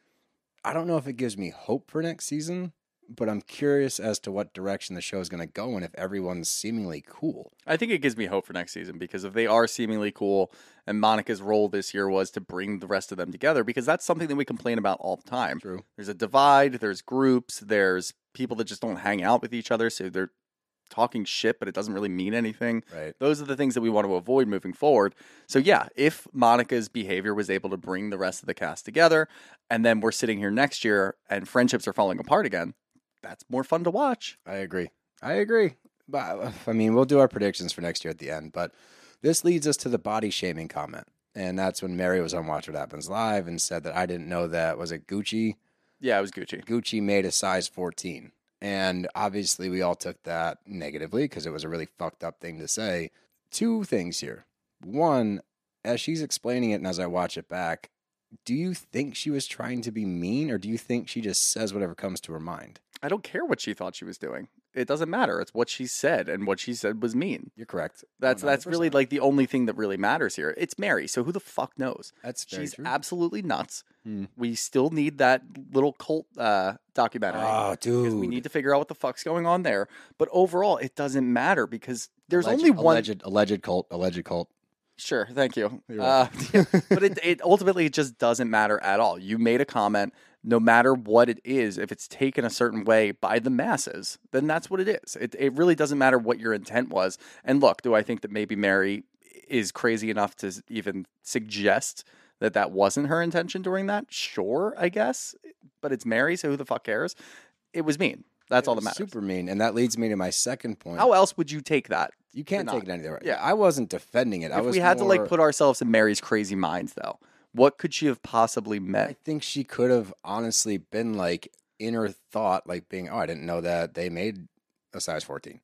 I don't know if it gives me hope for next season, but I'm curious as to what direction the show is going to go and if everyone's seemingly cool. I think it gives me hope for next season because if they are seemingly cool and Monica's role this year was to bring the rest of them together, because that's something that we complain about all the time. True. There's a divide, there's groups, there's people that just don't hang out with each other, so they're talking shit, but it doesn't really mean anything. Right. Those are the things that we want to avoid moving forward. So yeah, if Monica's behavior was able to bring the rest of the cast together, and then we're sitting here next year and friendships are falling apart again, that's more fun to watch. I agree. I agree. But I mean, we'll do our predictions for next year at the end. But this leads us to the body shaming comment. And that's when Mary was on Watch What Happens Live and said that I didn't know that, was it Gucci? Yeah, it was Gucci. Gucci made a size fourteen. And obviously we all took that negatively because it was a really fucked up thing to say. Two things here. One, as she's explaining it and as I watch it back, do you think she was trying to be mean or do you think she just says whatever comes to her mind? I don't care what she thought she was doing. It doesn't matter. It's what she said, and what she said was mean. You're correct. That's one hundred percent. that's really like the only thing that really matters here. It's Mary, so who the fuck knows? That's very She's true. absolutely nuts. Hmm. We still need that little cult uh, documentary. Oh, dude. Because we need to figure out what the fuck's going on there. But overall, it doesn't matter because there's alleged, only one. alleged, alleged cult, alleged cult. Sure, thank you. You're Uh, but it, it ultimately it just doesn't matter at all. You made a comment. No matter what it is, if it's taken a certain way by the masses, then that's what it is. It it really doesn't matter what your intent was. And look, do I think that maybe Mary is crazy enough to even suggest that that wasn't her intention during that? Sure, I guess. But it's Mary, so who the fuck cares? It was mean. That's It all that was matters. Super mean. And that leads me to my second point. How else would you take that? You can't Or take not? it any other way. Yeah. I wasn't defending it. I If was we had to like more- put ourselves in Mary's crazy minds, though, what could she have possibly I meant? think she could have honestly been like inner thought, like being, oh, I didn't know that they made a size fourteen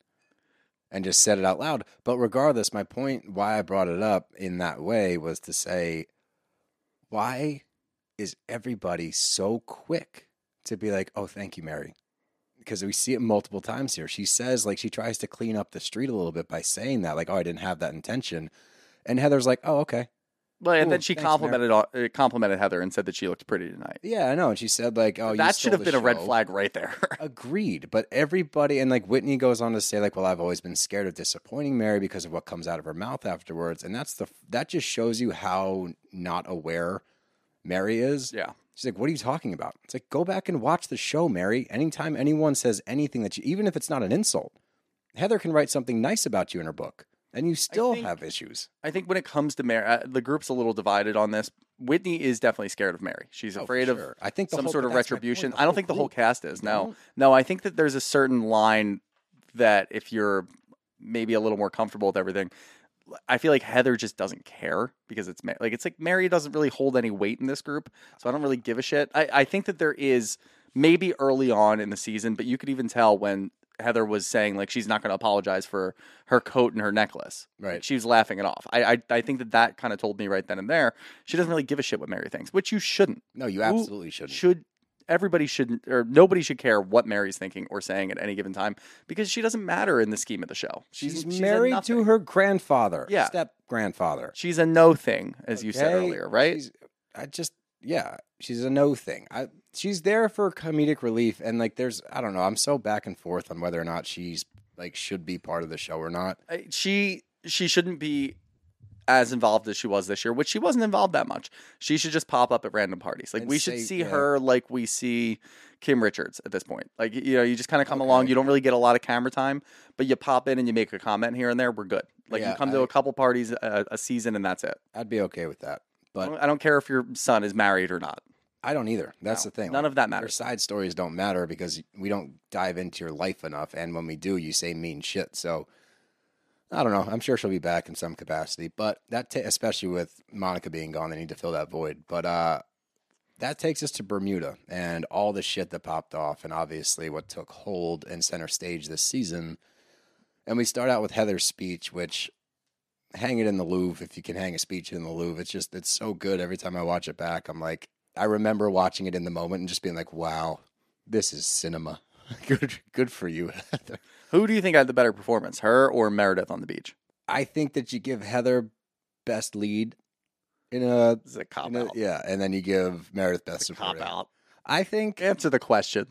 and just said it out loud. But regardless, my point why I brought it up in that way was to say, why is everybody so quick to be like, oh, thank you, Mary? Because we see it multiple times here. She says, like, she tries to clean up the street a little bit by saying that, like, oh, I didn't have that intention. And Heather's like, oh, okay. Well, and Cool. then she Thanks, complimented uh, complimented Heather and said that she looked pretty tonight. Yeah, I know. And she said, like, oh, you that stole should have the been a red show. flag right there. Agreed. But everybody, and like Whitney goes on to say, like, well, I've always been scared of disappointing Mary because of what comes out of her mouth afterwards. And that's the, that just shows you how not aware Mary is. Yeah. She's like, what are you talking about? It's like, go back and watch the show, Mary. Anytime anyone says anything that you, even if it's not an insult, Heather can write something nice about you in her book. And you still think- have issues. I think when it comes to Mary, uh, the group's a little divided on this. Whitney is definitely scared of Mary. She's Oh, for afraid sure. of I think the some whole- sort of that's my point, retribution. the I don't whole think the whole group. cast is. You No, don't? no. I think that there's a certain line that if you're maybe a little more comfortable with everything, I feel like Heather just doesn't care because it's Ma- like it's like Mary doesn't really hold any weight in this group, so I don't really give a shit. I, I think that there is maybe early on in the season, but you could even tell when Heather was saying like she's not going to apologize for her coat and her necklace. Right. Like, she was laughing it off. I I, I think that that kind of told me right then and there she doesn't really give a shit what Mary thinks, which you shouldn't. No, you Who absolutely shouldn't. Should everybody shouldn't or nobody should care what Mary's thinking or saying at any given time because she doesn't matter in the scheme of the show. She's, she's a married to nothing. her grandfather. Yeah. Step grandfather. She's a no thing, as you said Okay? earlier, right? She's, I just, yeah, she's a no thing. I, she's there for comedic relief, and like, there's, I don't know, I'm so back and forth on whether or not she's like should be part of the show or not. I- She she shouldn't be as involved as she was this year, which she wasn't involved that much. She should just pop up at random parties. Like And we should say- see yeah. her like we see Kim Richards at this point. Like you know, you just kind of come Okay. along. You don't really get a lot of camera time, but you pop in and you make a comment here and there. We're good. Like Yeah, you come to I- a couple parties a, a season and that's it. I'd be okay with that. But I don't care if your son is married or not. I don't either. That's No, the thing. none Like, of that Your matters. side stories don't matter because we don't dive into your life enough. And when we do, you say mean shit. So I don't know. I'm sure she'll be back in some capacity. But that, ta- especially with Monica being gone, they need to fill that void. But uh, that takes us to Bermuda and all the shit that popped off. And obviously what took hold and center stage this season. And we start out with Heather's speech, which hang it in the Louvre if you can hang a speech in the Louvre. It's just, it's so good. Every time I watch it back, I'm like, I remember watching it in the moment and just being like, wow, this is cinema. Good good for you, Heather. Who do you think had the better performance, her or Meredith on the beach? I think that you give Heather best lead in a, This is a cop in a out. yeah, and then you give Meredith best It's a supporting. cop out. I think Answer the question.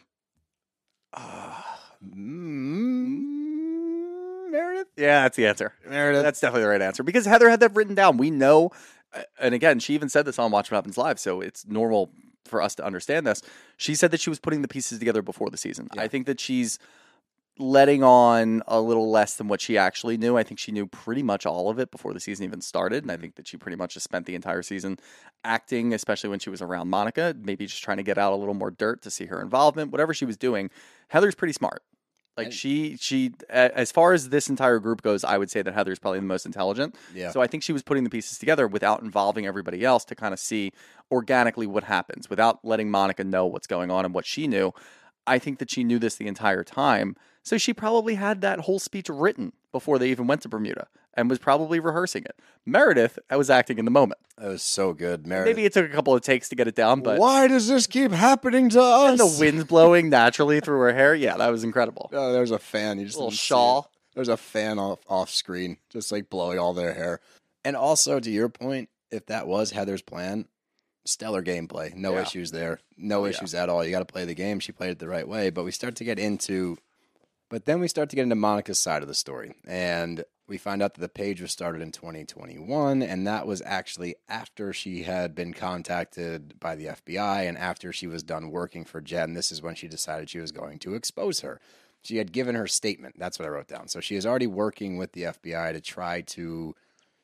mm, Meredith. Yeah, that's the answer. Meredith. That's definitely the right answer because Heather had that written down. We know, uh, and again, she even said this on Watch What Happens Live, so it's normal for us to understand this. She said that she was putting the pieces together before the season. Yeah. I think that she's letting on a little less than what she actually knew. I think she knew pretty much all of it before the season even started, and I think that she pretty much just spent the entire season acting, especially when she was around Monica, maybe just trying to get out a little more dirt to see her involvement, whatever she was doing. Heather's pretty smart. Like And- she, she, a- as far as this entire group goes, I would say that Heather's probably the most intelligent. Yeah. So I think she was putting the pieces together without involving everybody else to kind of see organically what happens, without letting Monica know what's going on and what she knew. I think that she knew this the entire time. So she probably had that whole speech written before they even went to Bermuda and was probably rehearsing it. Meredith was acting in the moment. That was so good, Meredith. Maybe it took a couple of takes to get it down, but why does this keep happening to us? and the wind's blowing naturally through her hair. Yeah, that was incredible. Oh, there's a fan. You just Little didn't see shawl. it. There's a fan off off screen, just like blowing all their hair. And also, to your point, if that was Heather's plan, stellar gameplay. No Yeah. issues there. No Oh, yeah. issues at all. You got to play the game. She played it the right way. But we start to get into, but then we start to get into Monica's side of the story, and we find out that the page was started in twenty twenty-one, and that was actually after she had been contacted by the F B I and after she was done working for Jen. This is when she decided she was going to expose her. She had given her statement. That's what I wrote down. So she is already working with the F B I to try to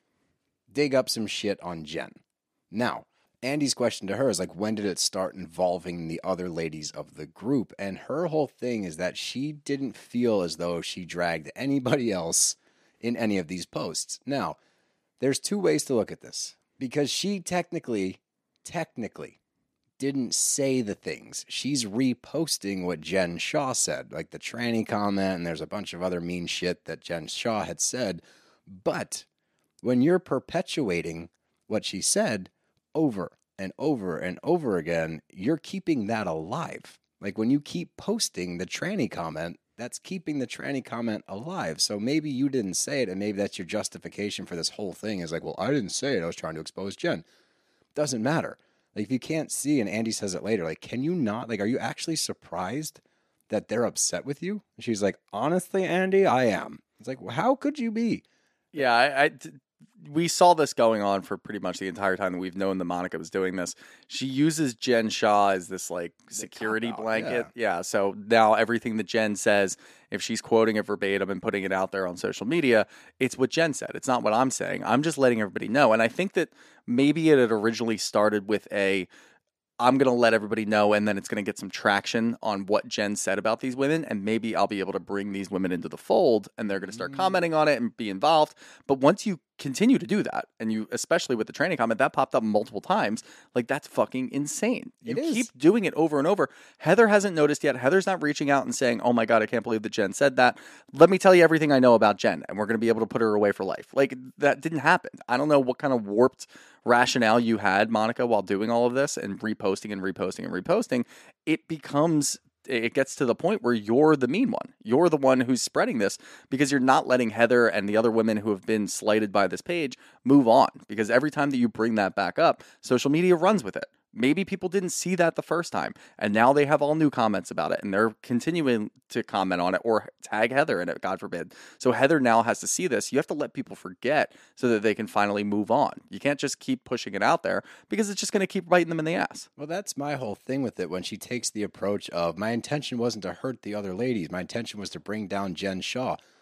dig up some shit on Jen. Now, Andy's question to her is like, when did it start involving the other ladies of the group? And her whole thing is that she didn't feel as though she dragged anybody else in any of these posts. Now, there's two ways to look at this because she technically, technically didn't say the things. She's reposting what Jen Shaw said, like the tranny comment, and there's a bunch of other mean shit that Jen Shaw had said. But when you're perpetuating what she said over and over and over again, you're keeping that alive. Like when you keep posting the tranny comment, that's keeping the tranny comment alive. So maybe you didn't say it, and maybe that's your justification for this whole thing is like, well, I didn't say it. I was trying to expose Jen. Doesn't matter. Like if you can't see, and Andy says it later, like, can you not, like, are you actually surprised that they're upset with you? And she's like, honestly, Andy, I am. It's like, well, how could you be? Yeah, I, I- we saw this going on for pretty much the entire time that we've known that Monica was doing this. She uses Jen Shaw as this like security cop-out, blanket. Yeah. So now everything that Jen says, if she's quoting it verbatim and putting it out there on social media, it's what Jen said. It's not what I'm saying. I'm just letting everybody know. And I think that maybe it had originally started with a, I'm going to let everybody know, and then it's going to get some traction on what Jen said about these women, and maybe I'll be able to bring these women into the fold, and they're going to start commenting on it and be involved. But once you continue to do that, and you, especially with the training comment, that popped up multiple times, like that's fucking insane. You It is. keep doing it over and over. Heather hasn't noticed yet. Heather's not reaching out and saying, oh my God, I can't believe that Jen said that. Let me tell you everything I know about Jen, and we're going to be able to put her away for life. Like that didn't happen. I don't know what kind of warped rationale you had, Monica, while doing all of this and reposting and reposting and reposting. It becomes, it gets to the point where you're the mean one. You're the one who's spreading this because you're not letting Heather and the other women who have been slighted by this page move on. Because every time that you bring that back up, social media runs with it. Maybe people didn't see that the first time, and now they have all new comments about it, and they're continuing to comment on it or tag Heather in it, God forbid. So Heather now has to see this. You have to let people forget so that they can finally move on. You can't just keep pushing it out there because it's just going to keep biting them in the ass. Well, that's my whole thing with it when she takes the approach of, my intention wasn't to hurt the other ladies. My intention was to bring down Jen Shaw.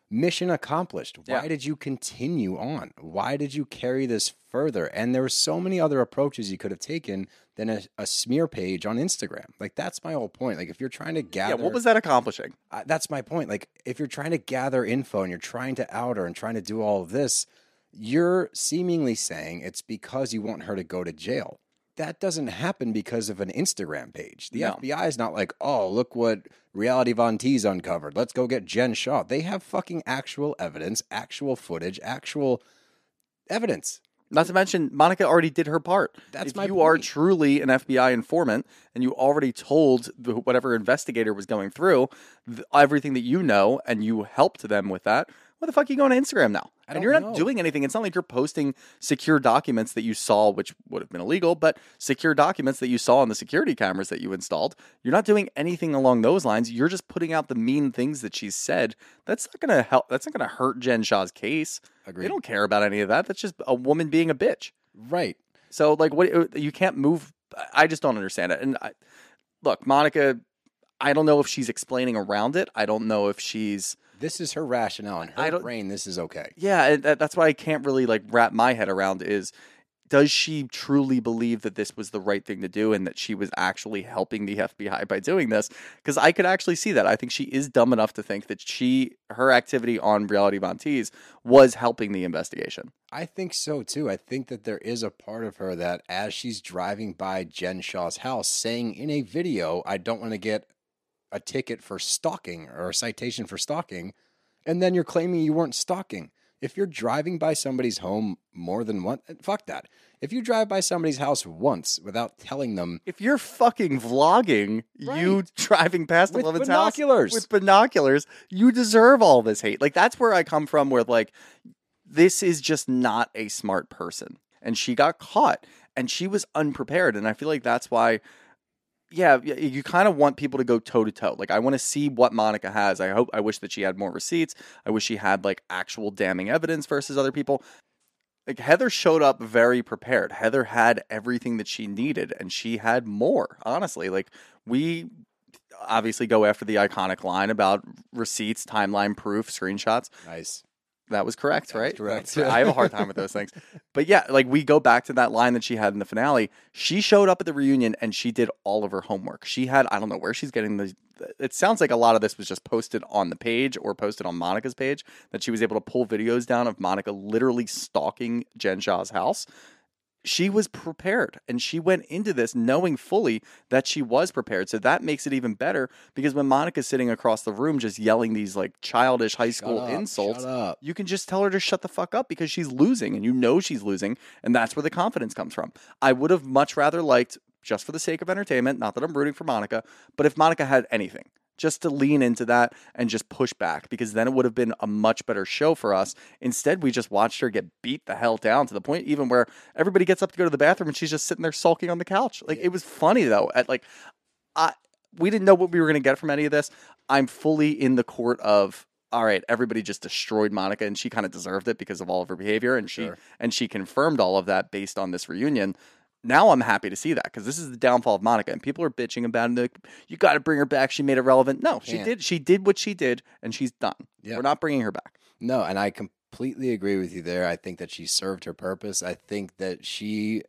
mission accomplished. Why Yeah. did you continue on? Why did you carry this further? And there were so many other approaches you could have taken than a, a smear page on Instagram. Like, that's my whole point. Like, if you're trying to gather... Yeah, what was that accomplishing? I, that's my point. Like, if you're trying to gather info and you're trying to out her and trying to do all of this, you're seemingly saying it's because you want her to go to jail. That doesn't happen because of an Instagram page. The No. F B I is not like, oh, look what Reality Von T's uncovered. Let's go get Jen Shaw. They have fucking actual evidence, actual footage, actual evidence. Not to mention, Monica already did her part. That's if my you are point. truly an F B I informant and you already told the, whatever investigator was going through th- everything that you know and you helped them with that, what the fuck are you going to Instagram now? I And don't you're not know. doing anything. It's not like you're posting secure documents that you saw, which would have been illegal, but secure documents that you saw on the security cameras that you installed. You're not doing anything along those lines. You're just putting out the mean things that she's said. That's not going to help. That's not going to hurt Jen Shaw's case. Agreed. They don't care about any of that. That's just a woman being a bitch. Right. So, like, what you can't move. I just don't understand it. And I, look, Monica, I don't know if she's explaining around it. I don't know if she's. This is her rationale. In I her don't- brain, this is okay. Yeah, and that, that's why I can't really like wrap my head around is. Does she truly believe that this was the right thing to do and that she was actually helping the F B I by doing this? Because I could actually see that. I think she is dumb enough to think that she, her activity on Reality Von Tease was helping the investigation. I think so too. I think that there is a part of her that as she's driving by Jen Shaw's house saying in a video, I don't want to get a ticket for stalking or a citation for stalking, and then you're claiming you weren't stalking. If you're driving by somebody's home more than once, fuck that. If you drive by somebody's house once without telling them, If you're fucking vlogging, you Right. driving past With Eleven's binoculars. house with binoculars, you deserve all this hate. Like, that's where I come from, where like, this is just not a smart person. And she got caught and she was unprepared. And I feel like that's why, yeah, y- you kind of want people to go toe to toe. Like, I want to see what Monica has. I hope, I wish that she had more receipts. I wish she had like actual damning evidence versus other people. Like, Heather showed up very prepared. Heather had everything that she needed, and she had more, honestly. Like, we obviously go after the iconic line about receipts, timeline, proof, screenshots. nice. That was correct, right? correct. I have a hard time with those things. But yeah, like, we go back to that line that she had in the finale. She showed up at the reunion and she did all of her homework. She had, I don't know where she's getting the, it sounds like a lot of this was just posted on the page or posted on Monica's page, that she was able to pull videos down of Monica literally stalking Jen Shaw's house. She was prepared and she went into this knowing fully that she was prepared. So that makes it even better, because when Monica's sitting across the room just yelling these like childish high school up, insults, shut up. you can just tell her to shut the fuck up, because she's losing and you know she's losing. And that's where the confidence comes from. I would have much rather liked, just for the sake of entertainment, not that I'm rooting for Monica, but if Monica had anything, just to lean into that and just push back, because then it would have been a much better show for us. Instead, we just watched her get beat the hell down, to the point even where everybody gets up to go to the bathroom and she's just sitting there sulking on the couch. Like, it was funny though. At like, I we didn't know what we were going to get from any of this. I'm fully in the court of, all right, everybody just destroyed Monica and she kind of deserved it because of all of her behavior, and she Sure. and she confirmed all of that based on this reunion. Now I'm happy to see that, because this is the downfall of Monica, and people are bitching about it. Like, you got to bring her back. She made it relevant. No, she Can't. did. She did what she did, and she's done. Yeah. We're not bringing her back. No, and I completely agree with you there. I think that she served her purpose. I think that she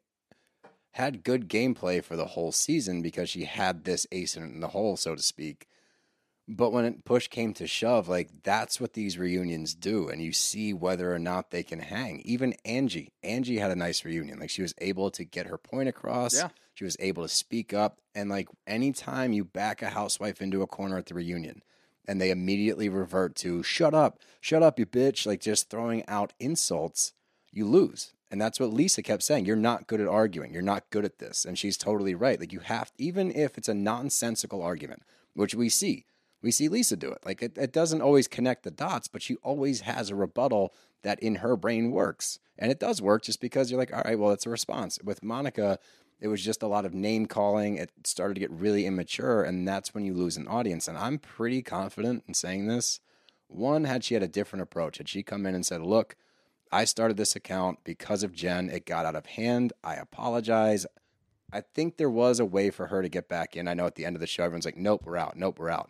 had good gameplay for the whole season because she had this ace in the hole, so to speak. But when it push came to shove, like, that's what these reunions do. And you see whether or not they can hang. Even Angie. Angie had a nice reunion. Like, she was able to get her point across. Yeah. She was able to speak up. And, like, anytime you back a housewife into a corner at the reunion and they immediately revert to, shut up, shut up, you bitch, like, just throwing out insults, you lose. And that's what Lisa kept saying. You're not good at arguing. You're not good at this. And she's totally right. Like, you have, even if it's a nonsensical argument, which we see, we see Lisa do it. Like, it, it doesn't always connect the dots, but she always has a rebuttal that in her brain works. And it does work just because you're like, all right, well, it's a response. With Monica, it was just a lot of name calling. It started to get really immature, and that's when you lose an audience. And I'm pretty confident in saying this. One, had she had a different approach, had she come in and said, look, I started this account because of Jen. It got out of hand. I apologize. I think there was a way for her to get back in. I know at the end of the show, everyone's like, nope, we're out. Nope, we're out. Yeah.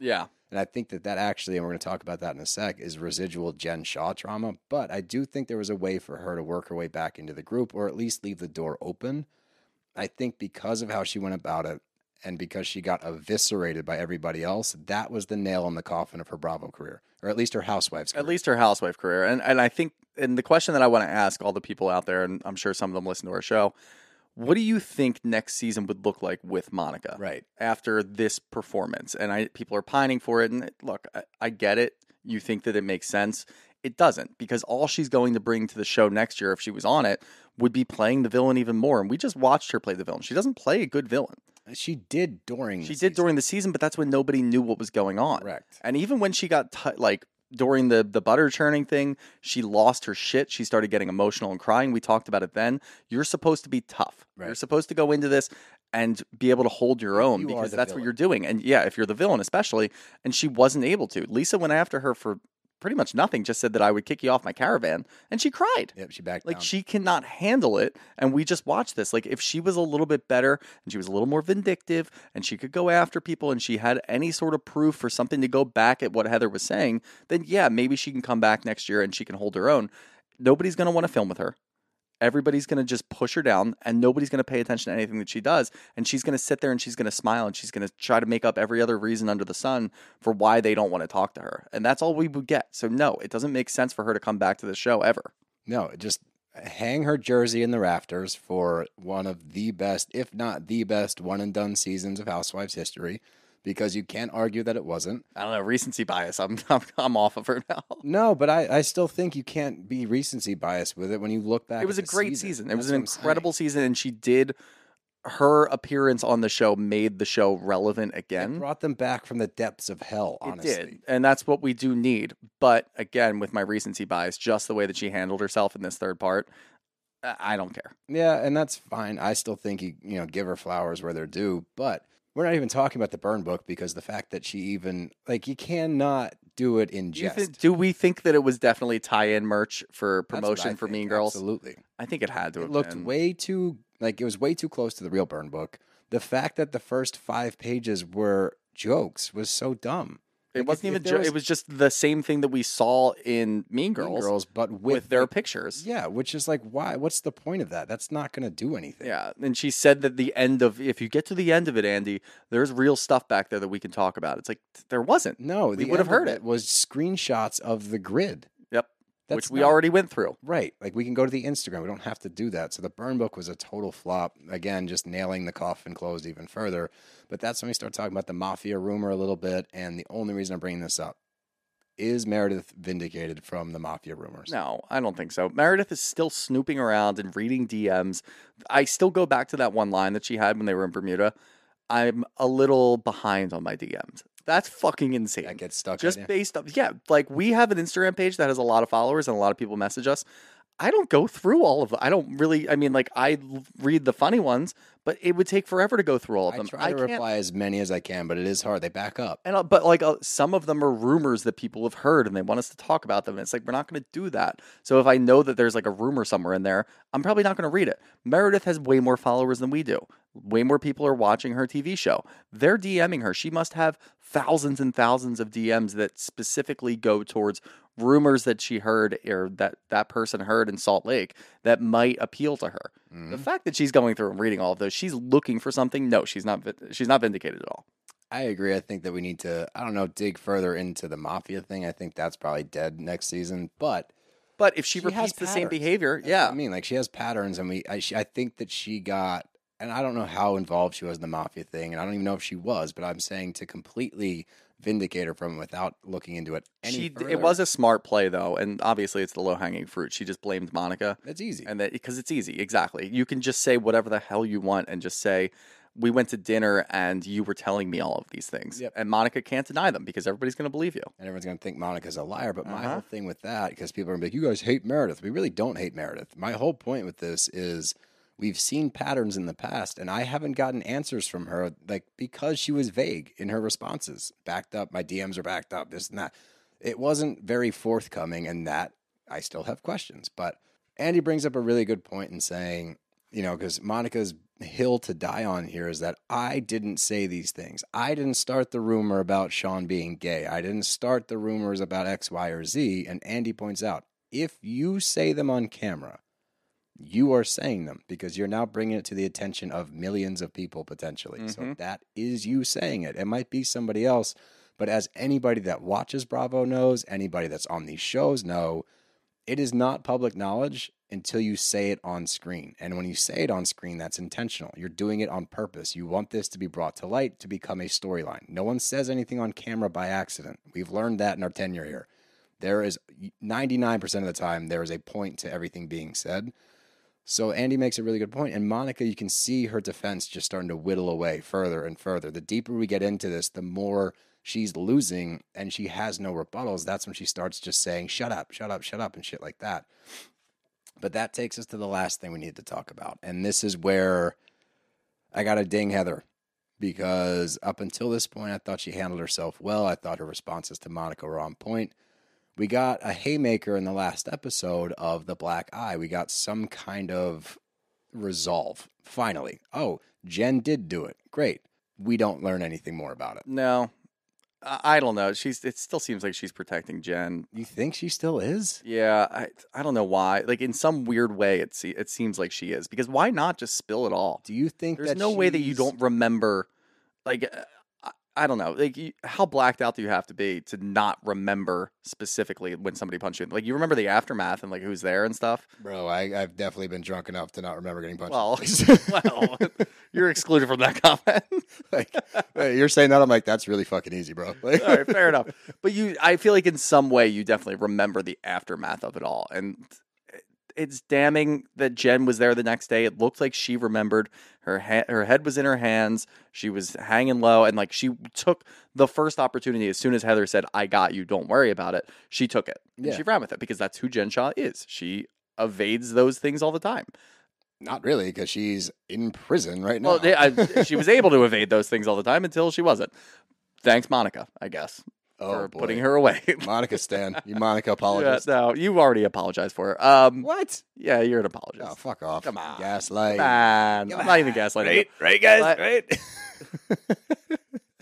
And I think that that actually, and we're going to talk about that in a sec, is residual Jen Shaw trauma. But I do think there was a way for her to work her way back into the group, or at least leave the door open. I think because of how she went about it, and because she got eviscerated by everybody else, that was the nail in the coffin of her Bravo career, or at least her Housewives career. At least her housewife career. And and I think, and the question that I want to ask all the people out there, and I'm sure some of them listen to our show, what do you think next season would look like with Monica? Right. After this performance? And I people are pining for it. And look, I, I get it. You think that it makes sense. It doesn't, because all she's going to bring to the show next year, if she was on it, would be playing the villain even more. And we just watched her play the villain. She doesn't play a good villain. She did during She the did season. during the season, but that's when nobody knew what was going on. Correct. And even when she got, t- like, during the, the butter churning thing, she lost her shit. She started getting emotional and crying. We talked about it then. You're supposed to be tough. Right. You're supposed to go into this and be able to hold your own, You are because the that's villain. what you're doing. And yeah, if you're the villain especially, and she wasn't able to. Lisa went after her for pretty much nothing, just said that I would kick you off my caravan, and she cried. Yep, she backed Like, down. she cannot handle it, and we just watched this. Like, if she was a little bit better, and she was a little more vindictive, and she could go after people, and she had any sort of proof for something to go back at what Heather was saying, then yeah, maybe she can come back next year and she can hold her own. Nobody's going to want to film with her. Everybody's going to just push her down, and nobody's going to pay attention to anything that she does. And she's going to sit there and she's going to smile, and she's going to try to make up every other reason under the sun for why they don't want to talk to her. And that's all we would get. So no, it doesn't make sense for her to come back to the show ever. No, just hang her jersey in the rafters for one of the best, if not the best, one and done seasons of Housewives history, because you can't argue that it wasn't. I don't know, recency bias. I'm I'm, I'm off of her now. No, but I, I still think you can't be recency biased with it when you look back. It was a at the great season. season. It That's was an what I'm saying. incredible season, and she did. Her appearance on the show made the show relevant again. It brought them back from the depths of hell, honestly. It did, and that's what we do need. But again, with my recency bias, just the way that she handled herself in this third part, I I don't care. Yeah, and that's fine. I still think you you know give her flowers where they're due, but we're not even talking about the burn book, because the fact that she even like you cannot do it in Do, you jest. think, do we think that it was definitely tie-in merch for That's what promotion I for think, Mean Girls? Absolutely. I think it had to It have looked been. way too like it was way too close to the real burn book. The fact that the first five pages were jokes was so dumb. It Like, wasn't if- even. if there Jo- was it was just the same thing that we saw in Mean Girls, Mean Girls, but with, with, their like, pictures. Yeah, which is like, why? What's the point of that? That's not going to do anything. Yeah, and she said that the end of if you get to the end of it, Andy, there's real stuff back there that we can talk about. It's like there wasn't. No, we the would have end of heard it. Was screenshots of the grid. Yep, That's which we not- already went through. Right. Like we can go to the Instagram. We don't have to do that. So the burn book was a total flop. Again, just nailing the coffin closed even further. But that's when we start talking about the mafia rumor a little bit. And the only reason I'm bringing this up is Meredith vindicated from the mafia rumors. No, I don't think so. Meredith is still snooping around and reading D Ms. I still go back to that one line that she had when they were in Bermuda. I'm a little behind on my D Ms. That's fucking insane. That gets stuck. Just in you. based on, yeah, like we have an Instagram page that has a lot of followers and a lot of people message us. I don't go through all of them. I don't really, I mean, like I l- read the funny ones, but it would take forever to go through all of I them. try to can't- reply as many as I can, but it is hard. They back up. And uh, but like uh, some of them are rumors that people have heard and they want us to talk about them. And it's like we're not going to do that. So if I know that there's like a rumor somewhere in there, I'm probably not going to read it. Meredith has way more followers than we do. Way more people are watching her T V show. They're DMing her. She must have thousands and thousands of D Ms that specifically go towards rumors that she heard or that that person heard in Salt Lake that might appeal to her. Mm-hmm. The fact that she's going through and reading all of those, she's looking for something. No, she's not. vi- She's not vindicated at all. I agree. I think that we need to, I don't know, dig further into the mafia thing. I think that's probably dead next season. But But if she, She has repeats the same patterns. behavior, That's yeah, what I mean, like she has patterns, and we. I, she, I think that she got, and I don't know how involved she was in the mafia thing, and I don't even know if she was, but I'm saying to completely vindicate her from it without looking into it. Any she further, it was a smart play though, and obviously it's the low hanging fruit. She just blamed Monica, That's easy. and that because it's easy, exactly. You can just say whatever the hell you want, and just say we went to dinner and you were telling me all of these things, Yep. and Monica can't deny them because everybody's going to believe you. and everyone's gonna think Monica's a liar. But my Uh-huh. whole thing with that, because people are gonna be like, "You guys hate Meredith." We really don't hate Meredith. My whole point with this is we've seen patterns in the past, and I haven't gotten answers from her, like because she was vague in her responses. Backed up, my D Ms are backed up. This and that. It wasn't very forthcoming, and that I still have questions. But Andy brings up a really good point in saying, you know, because Monica's hill to die on here is that I didn't say these things. I didn't start the rumor about Sean being gay. I didn't start the rumors about X, Y, or Z. And Andy points out, if you say them on camera, you are saying them because you're now bringing it to the attention of millions of people potentially. Mm-hmm. So that is you saying it. It might be somebody else, but as anybody that watches Bravo knows, anybody that's on these shows know, it is not public knowledge until you say it on screen. And when you say it on screen, that's intentional. You're doing it on purpose. You want this to be brought to light, to become a storyline. No one says anything on camera by accident. We've learned that in our tenure here. There is ninety-nine percent of the time, there is a point to everything being said. So Andy makes a really good point. And Monica, you can see her defense just starting to whittle away further and further. The deeper we get into this, the more she's losing and she has no rebuttals. That's when she starts just saying, shut up, shut up, shut up, and shit like that. But that takes us to the last thing we need to talk about. And this is where I got to ding Heather. Because up until this point, I thought she handled herself well. I thought her responses to Monica were on point. We got a haymaker in the last episode of The Black Eye. We got some kind of resolve, finally. Oh, Jen did do it. Great. We don't learn anything more about it. No. I, I don't know. She's. It still seems like she's protecting Jen. You think she still is? Yeah. I I don't know why. Like, in some weird way, it, se- it seems like she is. Because why not just spill it all? Do you think There's that no way that you she's- don't remember, like... Uh, I don't know. Like, you, how blacked out do you have to be to not remember specifically when somebody punched you? Like, you remember the aftermath and like who's there and stuff. Bro, I, I've definitely been drunk enough to not remember getting punched. Well, well, you're excluded from that comment. like, hey, you're saying that? I'm like, that's really fucking easy, bro. Like, all right, fair enough. But you, I feel like in some way you definitely remember the aftermath of it all, and it's damning that Jen was there the next day. It looked like she remembered. Her ha- her head was in her hands. She was hanging low, and like she took the first opportunity as soon as Heather said, "I got you. Don't worry about it." She took it. Yeah. And she ran with it because that's who Jen Shaw is. She evades those things all the time. Not really, because she's in prison right now. Well, they, I, she was able to evade those things all the time until she wasn't. Thanks, Monica, I guess. Oh, for boy. putting her away. Monica Stan. You Monica Yeah, apologist. no, you already apologized for her. Um, What? Yeah, you're an apologist. Oh, fuck off. Come on. Gaslight. Come on. Come I'm not even gaslighting. Right? you. Right, guys? But- Right?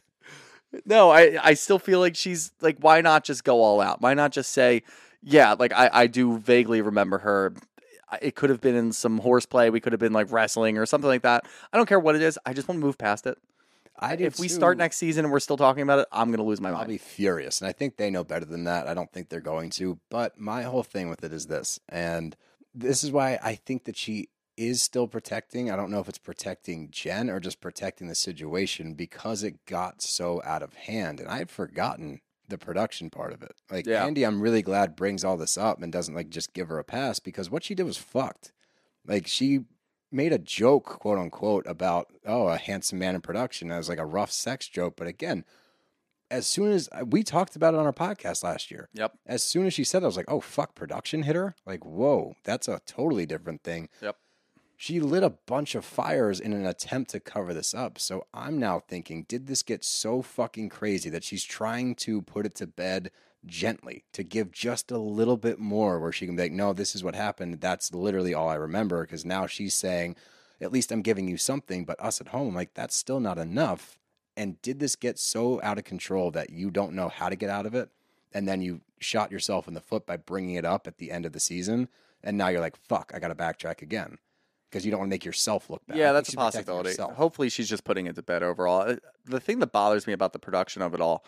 No, I, I still feel like she's like, why not just go all out? Why not just say, yeah, like I, I do vaguely remember her. It could have been in some horseplay. We could have been like wrestling or something like that. I don't care what it is. I just want to move past it. I do If we too. start next season and we're still talking about it, I'm going to lose my I'll mind. be furious. And I think they know better than that. I don't think they're going to. But my whole thing with it is this. And this is why I think that she is still protecting. I don't know if it's protecting Jen or just protecting the situation because it got so out of hand. And I had forgotten the production part of it. Like, Yeah. Andy, I'm really glad brings all this up and doesn't like just give her a pass because what she did was fucked. Like, she made a joke, quote unquote, about, oh, a handsome man in production. It was like a rough sex joke. But again, as soon as we talked about it on our podcast last year, Yep. as soon as she said it, I was like, oh, fuck, production hit her? Like, whoa, that's a totally different thing. Yep. She lit a bunch of fires in an attempt to cover this up. So I'm now thinking, did this get so fucking crazy that she's trying to put it to bed gently, to give just a little bit more where she can be like, no, this is what happened. That's literally all I remember. Because now she's saying, at least I'm giving you something, but us at home, I'm like, that's still not enough. And did this get so out of control that you don't know how to get out of it? And then you shot yourself in the foot by bringing it up at the end of the season. And now you're like, fuck, I got to backtrack again. Because you don't want to make yourself look bad. Yeah, I think that's a she's protecting possibility. herself. Hopefully she's just putting it to bed overall. Uh, The thing that bothers me about the production of it all,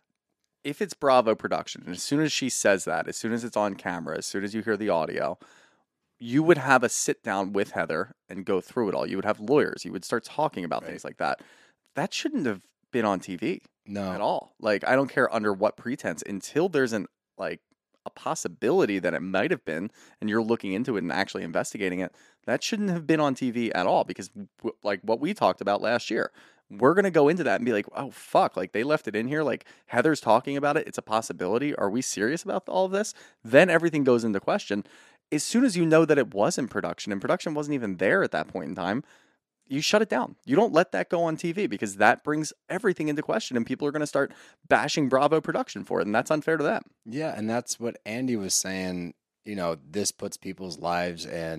if it's Bravo production, and as soon as she says that, as soon as it's on camera, as soon as you hear the audio, you would have a sit down with Heather and go through it all. You would have lawyers. You would start talking about Right. things like that. That shouldn't have been on T V No. at all. Like, I don't care under what pretense until there's an like a possibility that it might have been, and you're looking into it and actually investigating it. That shouldn't have been on T V at all because, w- like what we talked about last year, we're gonna go into that and be like, oh fuck, like they left it in here. Like Heather's talking about it. It's a possibility. Are we serious about all of this? Then everything goes into question. As soon as you know that it was in production and production wasn't even there at that point in time, you shut it down. You don't let that go on T V because that brings everything into question and people are going to start bashing Bravo production for it. And that's unfair to them. Yeah, and that's what Andy was saying. You know, this puts people's lives and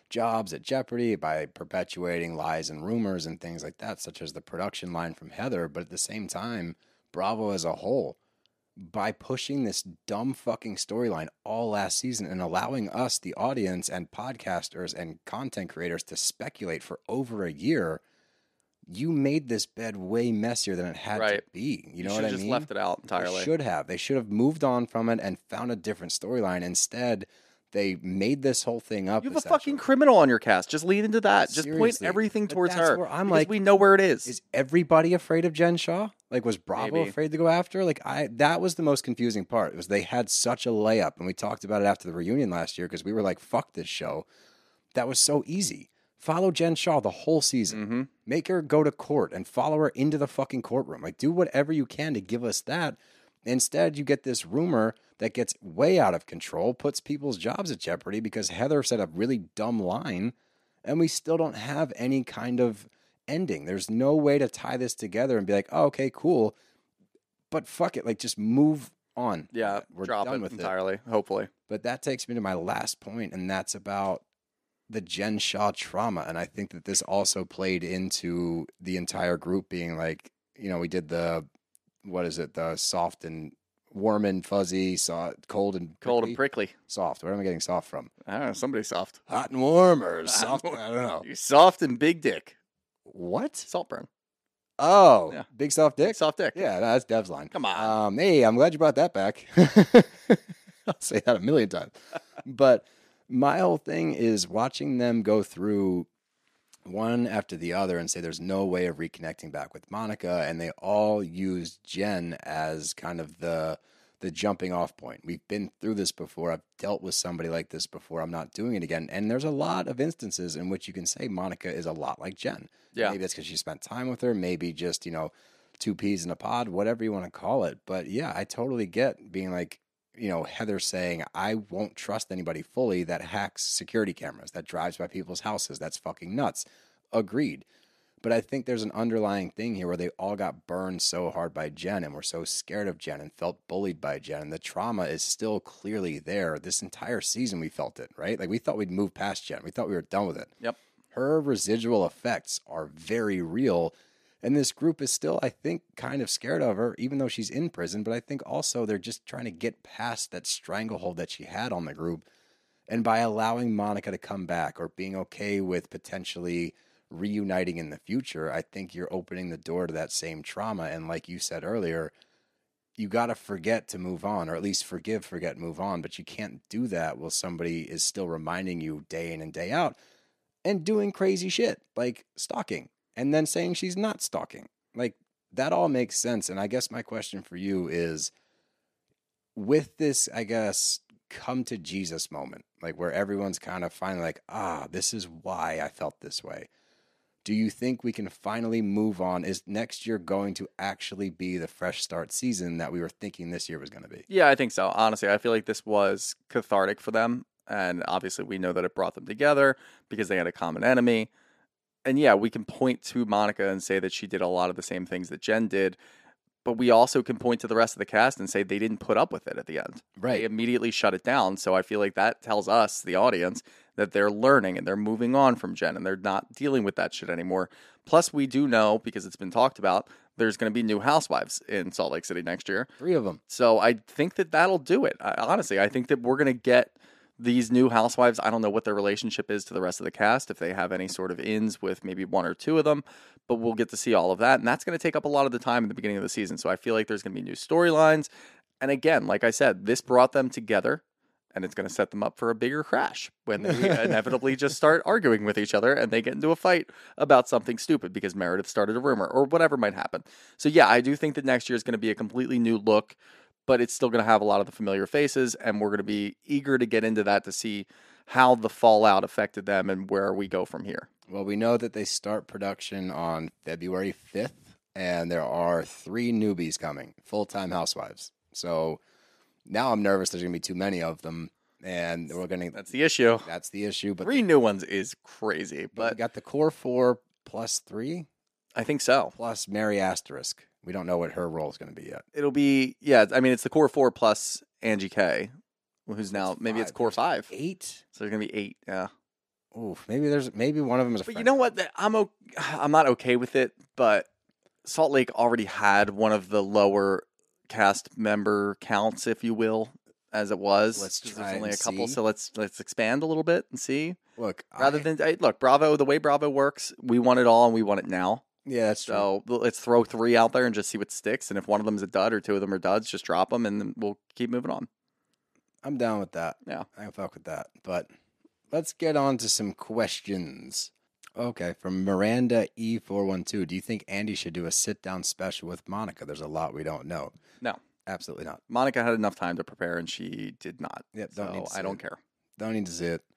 jobs at jeopardy by perpetuating lies and rumors and things like that, such as the production line from Heather. But at the same time, Bravo as a whole, by pushing this dumb fucking storyline all last season and allowing us, the audience and podcasters and content creators, to speculate for over a year, you made this bed way messier than it had right. to be. You, you know should what I just mean? left it out entirely. They should have. They should have moved on from it and found a different storyline. Instead, they made this whole thing up. You have a fucking criminal on your cast. Just lean into that. Just Seriously. point everything But towards that's her. where I'm because like, we know where it is. Is everybody afraid of Jen Shaw? Like, was Bravo Maybe. afraid to go after her? Like, I that was the most confusing part. It was they had such a layup, and we talked about it after the reunion last year because we were like, "Fuck this show." That was so easy. Follow Jen Shaw the whole season. Mm-hmm. Make her go to court and follow her into the fucking courtroom. Like, do whatever you can to give us that. Instead, you get this rumor that gets way out of control, puts people's jobs at jeopardy because Heather said a really dumb line, and we still don't have any kind of ending. There's no way to tie this together and be like, oh, okay, cool, but fuck it. Like, just move on. Yeah, We're drop done it with entirely, hopefully. But that takes me to my last point, and that's about the Jen Shaw trauma. And I think that this also played into the entire group being like, you know, we did the, what is it, the soft and warm and fuzzy, soft, cold and prickly? Cold and prickly. Soft. Where am I getting soft from? I don't know. Somebody's soft. Hot and warm or soft? I don't know. You're soft and big dick. What? Saltburn. Oh, Yeah. big soft dick? Big soft dick. Yeah, no, that's Dev's line. Come on. Um, hey, I'm glad you brought that back. I'll say that a million times. But my whole thing is watching them go through one after the other and say there's no way of reconnecting back with Monica, and they all use Jen as kind of the the jumping off point. We've been through this before. I've dealt with somebody like this before. I'm not doing it again. And there's a lot of instances in which you can say Monica is a lot like Jen. Yeah. Maybe that's because she spent time with her. Maybe just, you know, two peas in a pod, whatever you want to call it. But yeah, I totally get being like, you know, Heather saying, I won't trust anybody fully that hacks security cameras, that drives by people's houses. That's fucking nuts. Agreed. But I think there's an underlying thing here where they all got burned so hard by Jen and were so scared of Jen and felt bullied by Jen. And the trauma is still clearly there. This entire season we felt it, right? Like we thought we'd move past Jen. We thought we were done with it. Yep. Her residual effects are very real. And this group is still, I think, kind of scared of her, even though she's in prison. But I think also they're just trying to get past that stranglehold that she had on the group. And by allowing Monica to come back or being okay with potentially reuniting in the future, I think you're opening the door to that same trauma. And like you said earlier, you got to forget to move on, or at least forgive, forget, move on. But you can't do that while somebody is still reminding you day in and day out and doing crazy shit like stalking and then saying she's not stalking. Like that all makes sense. And I guess my question for you is, with this, I guess, come to Jesus moment, like where everyone's kind of finally like, ah, this is why I felt this way. Do you think we can finally move on? Is next year going to actually be the fresh start season that we were thinking this year was going to be? Yeah, I think so. Honestly, I feel like this was cathartic for them. And obviously we know that it brought them together because they had a common enemy. And yeah, we can point to Monica and say that she did a lot of the same things that Jen did. But we also can point to the rest of the cast and say they didn't put up with it at the end. Right. They immediately shut it down. So I feel like that tells us, the audience, that they're learning and they're moving on from Jen and they're not dealing with that shit anymore. Plus, we do know, because it's been talked about, there's going to be new housewives in Salt Lake City next year. Three of them. So I think that that'll do it. I, honestly, I think that we're going to get these new housewives. I don't know what their relationship is to the rest of the cast, if they have any sort of ins with maybe one or two of them, but we'll get to see all of that. And that's going to take up a lot of the time in the beginning of the season. So I feel like there's going to be new storylines. And again, like I said, this brought them together, and it's going to set them up for a bigger crash when they inevitably just start arguing with each other and they get into a fight about something stupid because Meredith started a rumor or whatever might happen. So yeah, I do think that next year is going to be a completely new look, but it's still going to have a lot of the familiar faces, and we're going to be eager to get into that to see how the fallout affected them and where we go from here. Well, we know that they start production on February fifth, and there are three newbies coming, full-time housewives. So now I'm nervous there's going to be too many of them, and we're going to... That's the issue. That's the issue. But Three new ones is crazy, but we but got the core four plus three, I think so. plus Mary Asterisk. We don't know what her role is going to be yet. It'll be, yeah, I mean, it's the core four plus Angie K, who's now, maybe it's five. core There's five. Eight? So there's going to be eight, yeah. Oof, maybe there's maybe one of them is. A But friend. you know what? The- I'm o- I'm not okay with it. But Salt Lake already had one of the lower cast member counts, if you will, as it was. Let's 'Cause try There's only and a couple, see. so let's let's expand a little bit and see. Look, Rather I- than I, look, Bravo, the way Bravo works, we want it all and we want it now. yeah, that's true. So let's throw three out there and just see what sticks. And if one of them is a dud or two of them are duds, just drop them and then we'll keep moving on. I'm down with that. Yeah. I can fuck with that. But let's get on to some questions. Okay, from Miranda E four one two. Do you think Andy should do a sit-down special with Monica? There's a lot we don't know. No. Absolutely not. Monica had enough time to prepare and she did not. Yep, don't so need to see I don't it. care. Don't need to see it.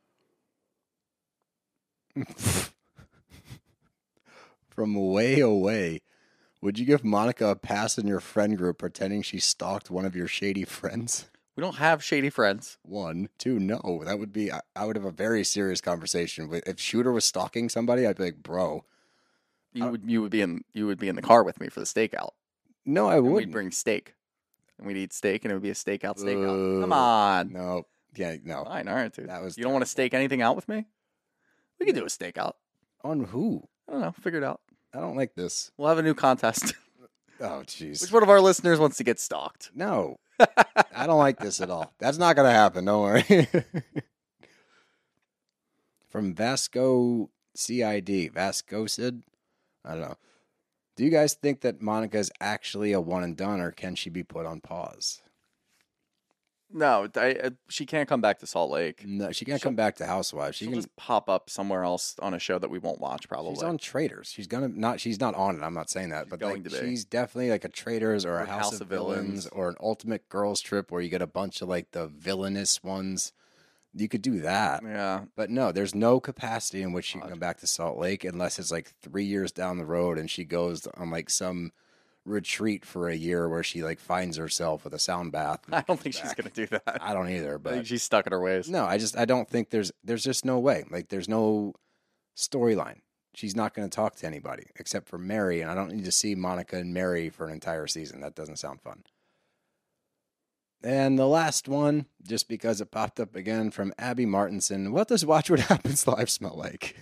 From way away. Would you give Monica a pass in your friend group pretending she stalked one of your shady friends? We don't have shady friends. One. Two, no. That would be, I, I would have a very serious conversation. With If Shooter was stalking somebody, I'd be like, bro. You would you would be in you would be in the car with me for the stakeout. No, I And wouldn't. we'd bring steak. And we'd eat steak and it would be a stakeout stakeout. Ooh. Come on. No. Yeah, no. Fine, all right, dude. That was you don't want to stake anything out with me? We could do a stakeout. On who? I don't know. Figure it out. I don't like this. We'll have a new contest. Oh, jeez. Which one of our listeners wants to get stalked? No. I don't like this at all. That's not going to happen. Don't worry. From Vasco C I D. Vasco Sid? I don't know. Do you guys think that Monica is actually a one and done, or can she be put on pause? No, I, uh, she can't come back to Salt Lake. No, she can't She'll- come back to Housewives. She She'll can. just pop up somewhere else on a show that we won't watch. Probably. She's on Traitors. She's gonna not. She's not on it. I'm not saying that, She's but going like, to be. she's definitely like a Traitors or, Or a House, of, Villains, or an Ultimate Girls Trip where you get a bunch of like the villainous ones. You could do that, Yeah. but no, there's no capacity in which she can God. come back to Salt Lake unless it's like three years down the road and she goes on like some retreat for a year where she like finds herself with a sound bath. and I don't comes think she's back. gonna do that. I don't either, I but think she's stuck in her ways. no, I just I don't think there's there's just no way. Like there's no storyline. She's not going to talk to anybody except for Mary, and I don't need to see Monica and Mary for an entire season. That doesn't sound fun. And the last one, just because it popped up again from Abby Martinson. What does Watch What Happens Live smell like?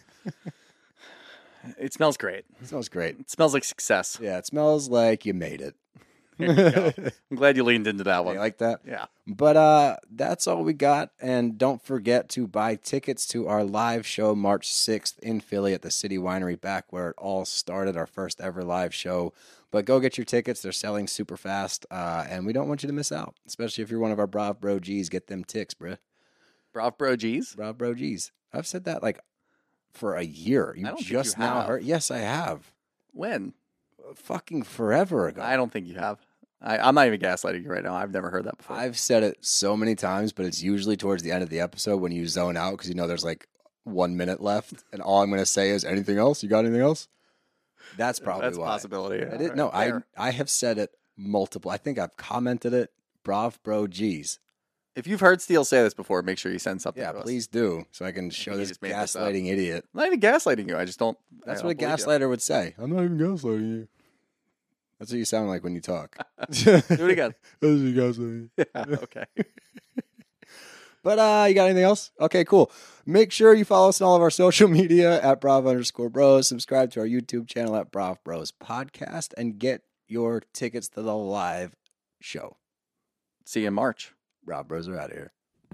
It smells great. It smells great. It smells like success. Yeah, it smells like you made it. There you go. I'm glad you leaned into that one. You like that? Yeah. But uh, that's all we got. And don't forget to buy tickets to our live show March sixth in Philly at the City Winery, back where it all started, our first ever live show. But go get your tickets. They're selling super fast. Uh, and we don't want you to miss out, especially if you're one of our Brav Bro G's. Get them ticks, bruh. Brav Bro G's. Brav Bro G's. I've said that like for a year. You I don't think just you now have. heard. Yes, I have. When? Fucking forever ago. I don't think you have. I, I'm not even gaslighting you right now. I've never heard that before. I've said it so many times, but it's usually towards the end of the episode when you zone out because you know there's like one minute left, and all I'm going to say is, "Anything else? You got anything else?" That's probably That's a why. possibility. I didn't, no, I Fair. I have said it multiple. I think I've commented it. Brav Bro G's. If you've heard Steele say this before, make sure you send something Yeah, to us. please do, so I can show think he this just made this up. gaslighting idiot. I'm not even gaslighting you. I just don't. That's I what a don't believe you. gaslighter would say. I'm not even gaslighting you. That's what you sound like when you talk. Do it again. That's what you gaslighting. Yeah, okay. But uh, you got anything else? Okay, cool. Make sure you follow us on all of our social media at Brav underscore Bros. Subscribe to our YouTube channel at Brav Bros Podcast, and get your tickets to the live show. See you in March. Brav Bros are out of here.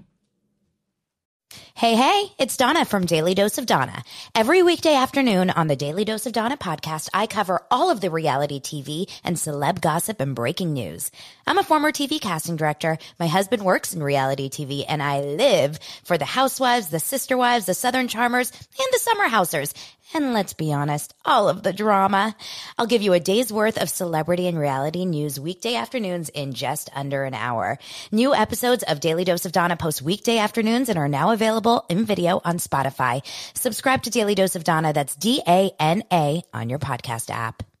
Hey, hey, it's Donna from Daily Dose of Donna. Every weekday afternoon on the Daily Dose of Donna podcast, I cover all of the reality T V and celeb gossip and breaking news. I'm a former T V casting director. My husband works in reality T V, and I live for the Housewives, the Sister Wives, the Southern Charmers, and the Summer Housers. And let's be honest, all of the drama. I'll give you a day's worth of celebrity and reality news weekday afternoons in just under an hour. New episodes of Daily Dose of Donna post weekday afternoons and are now available in video on Spotify. Subscribe to Daily Dose of Donna, that's D A N A, on your podcast app.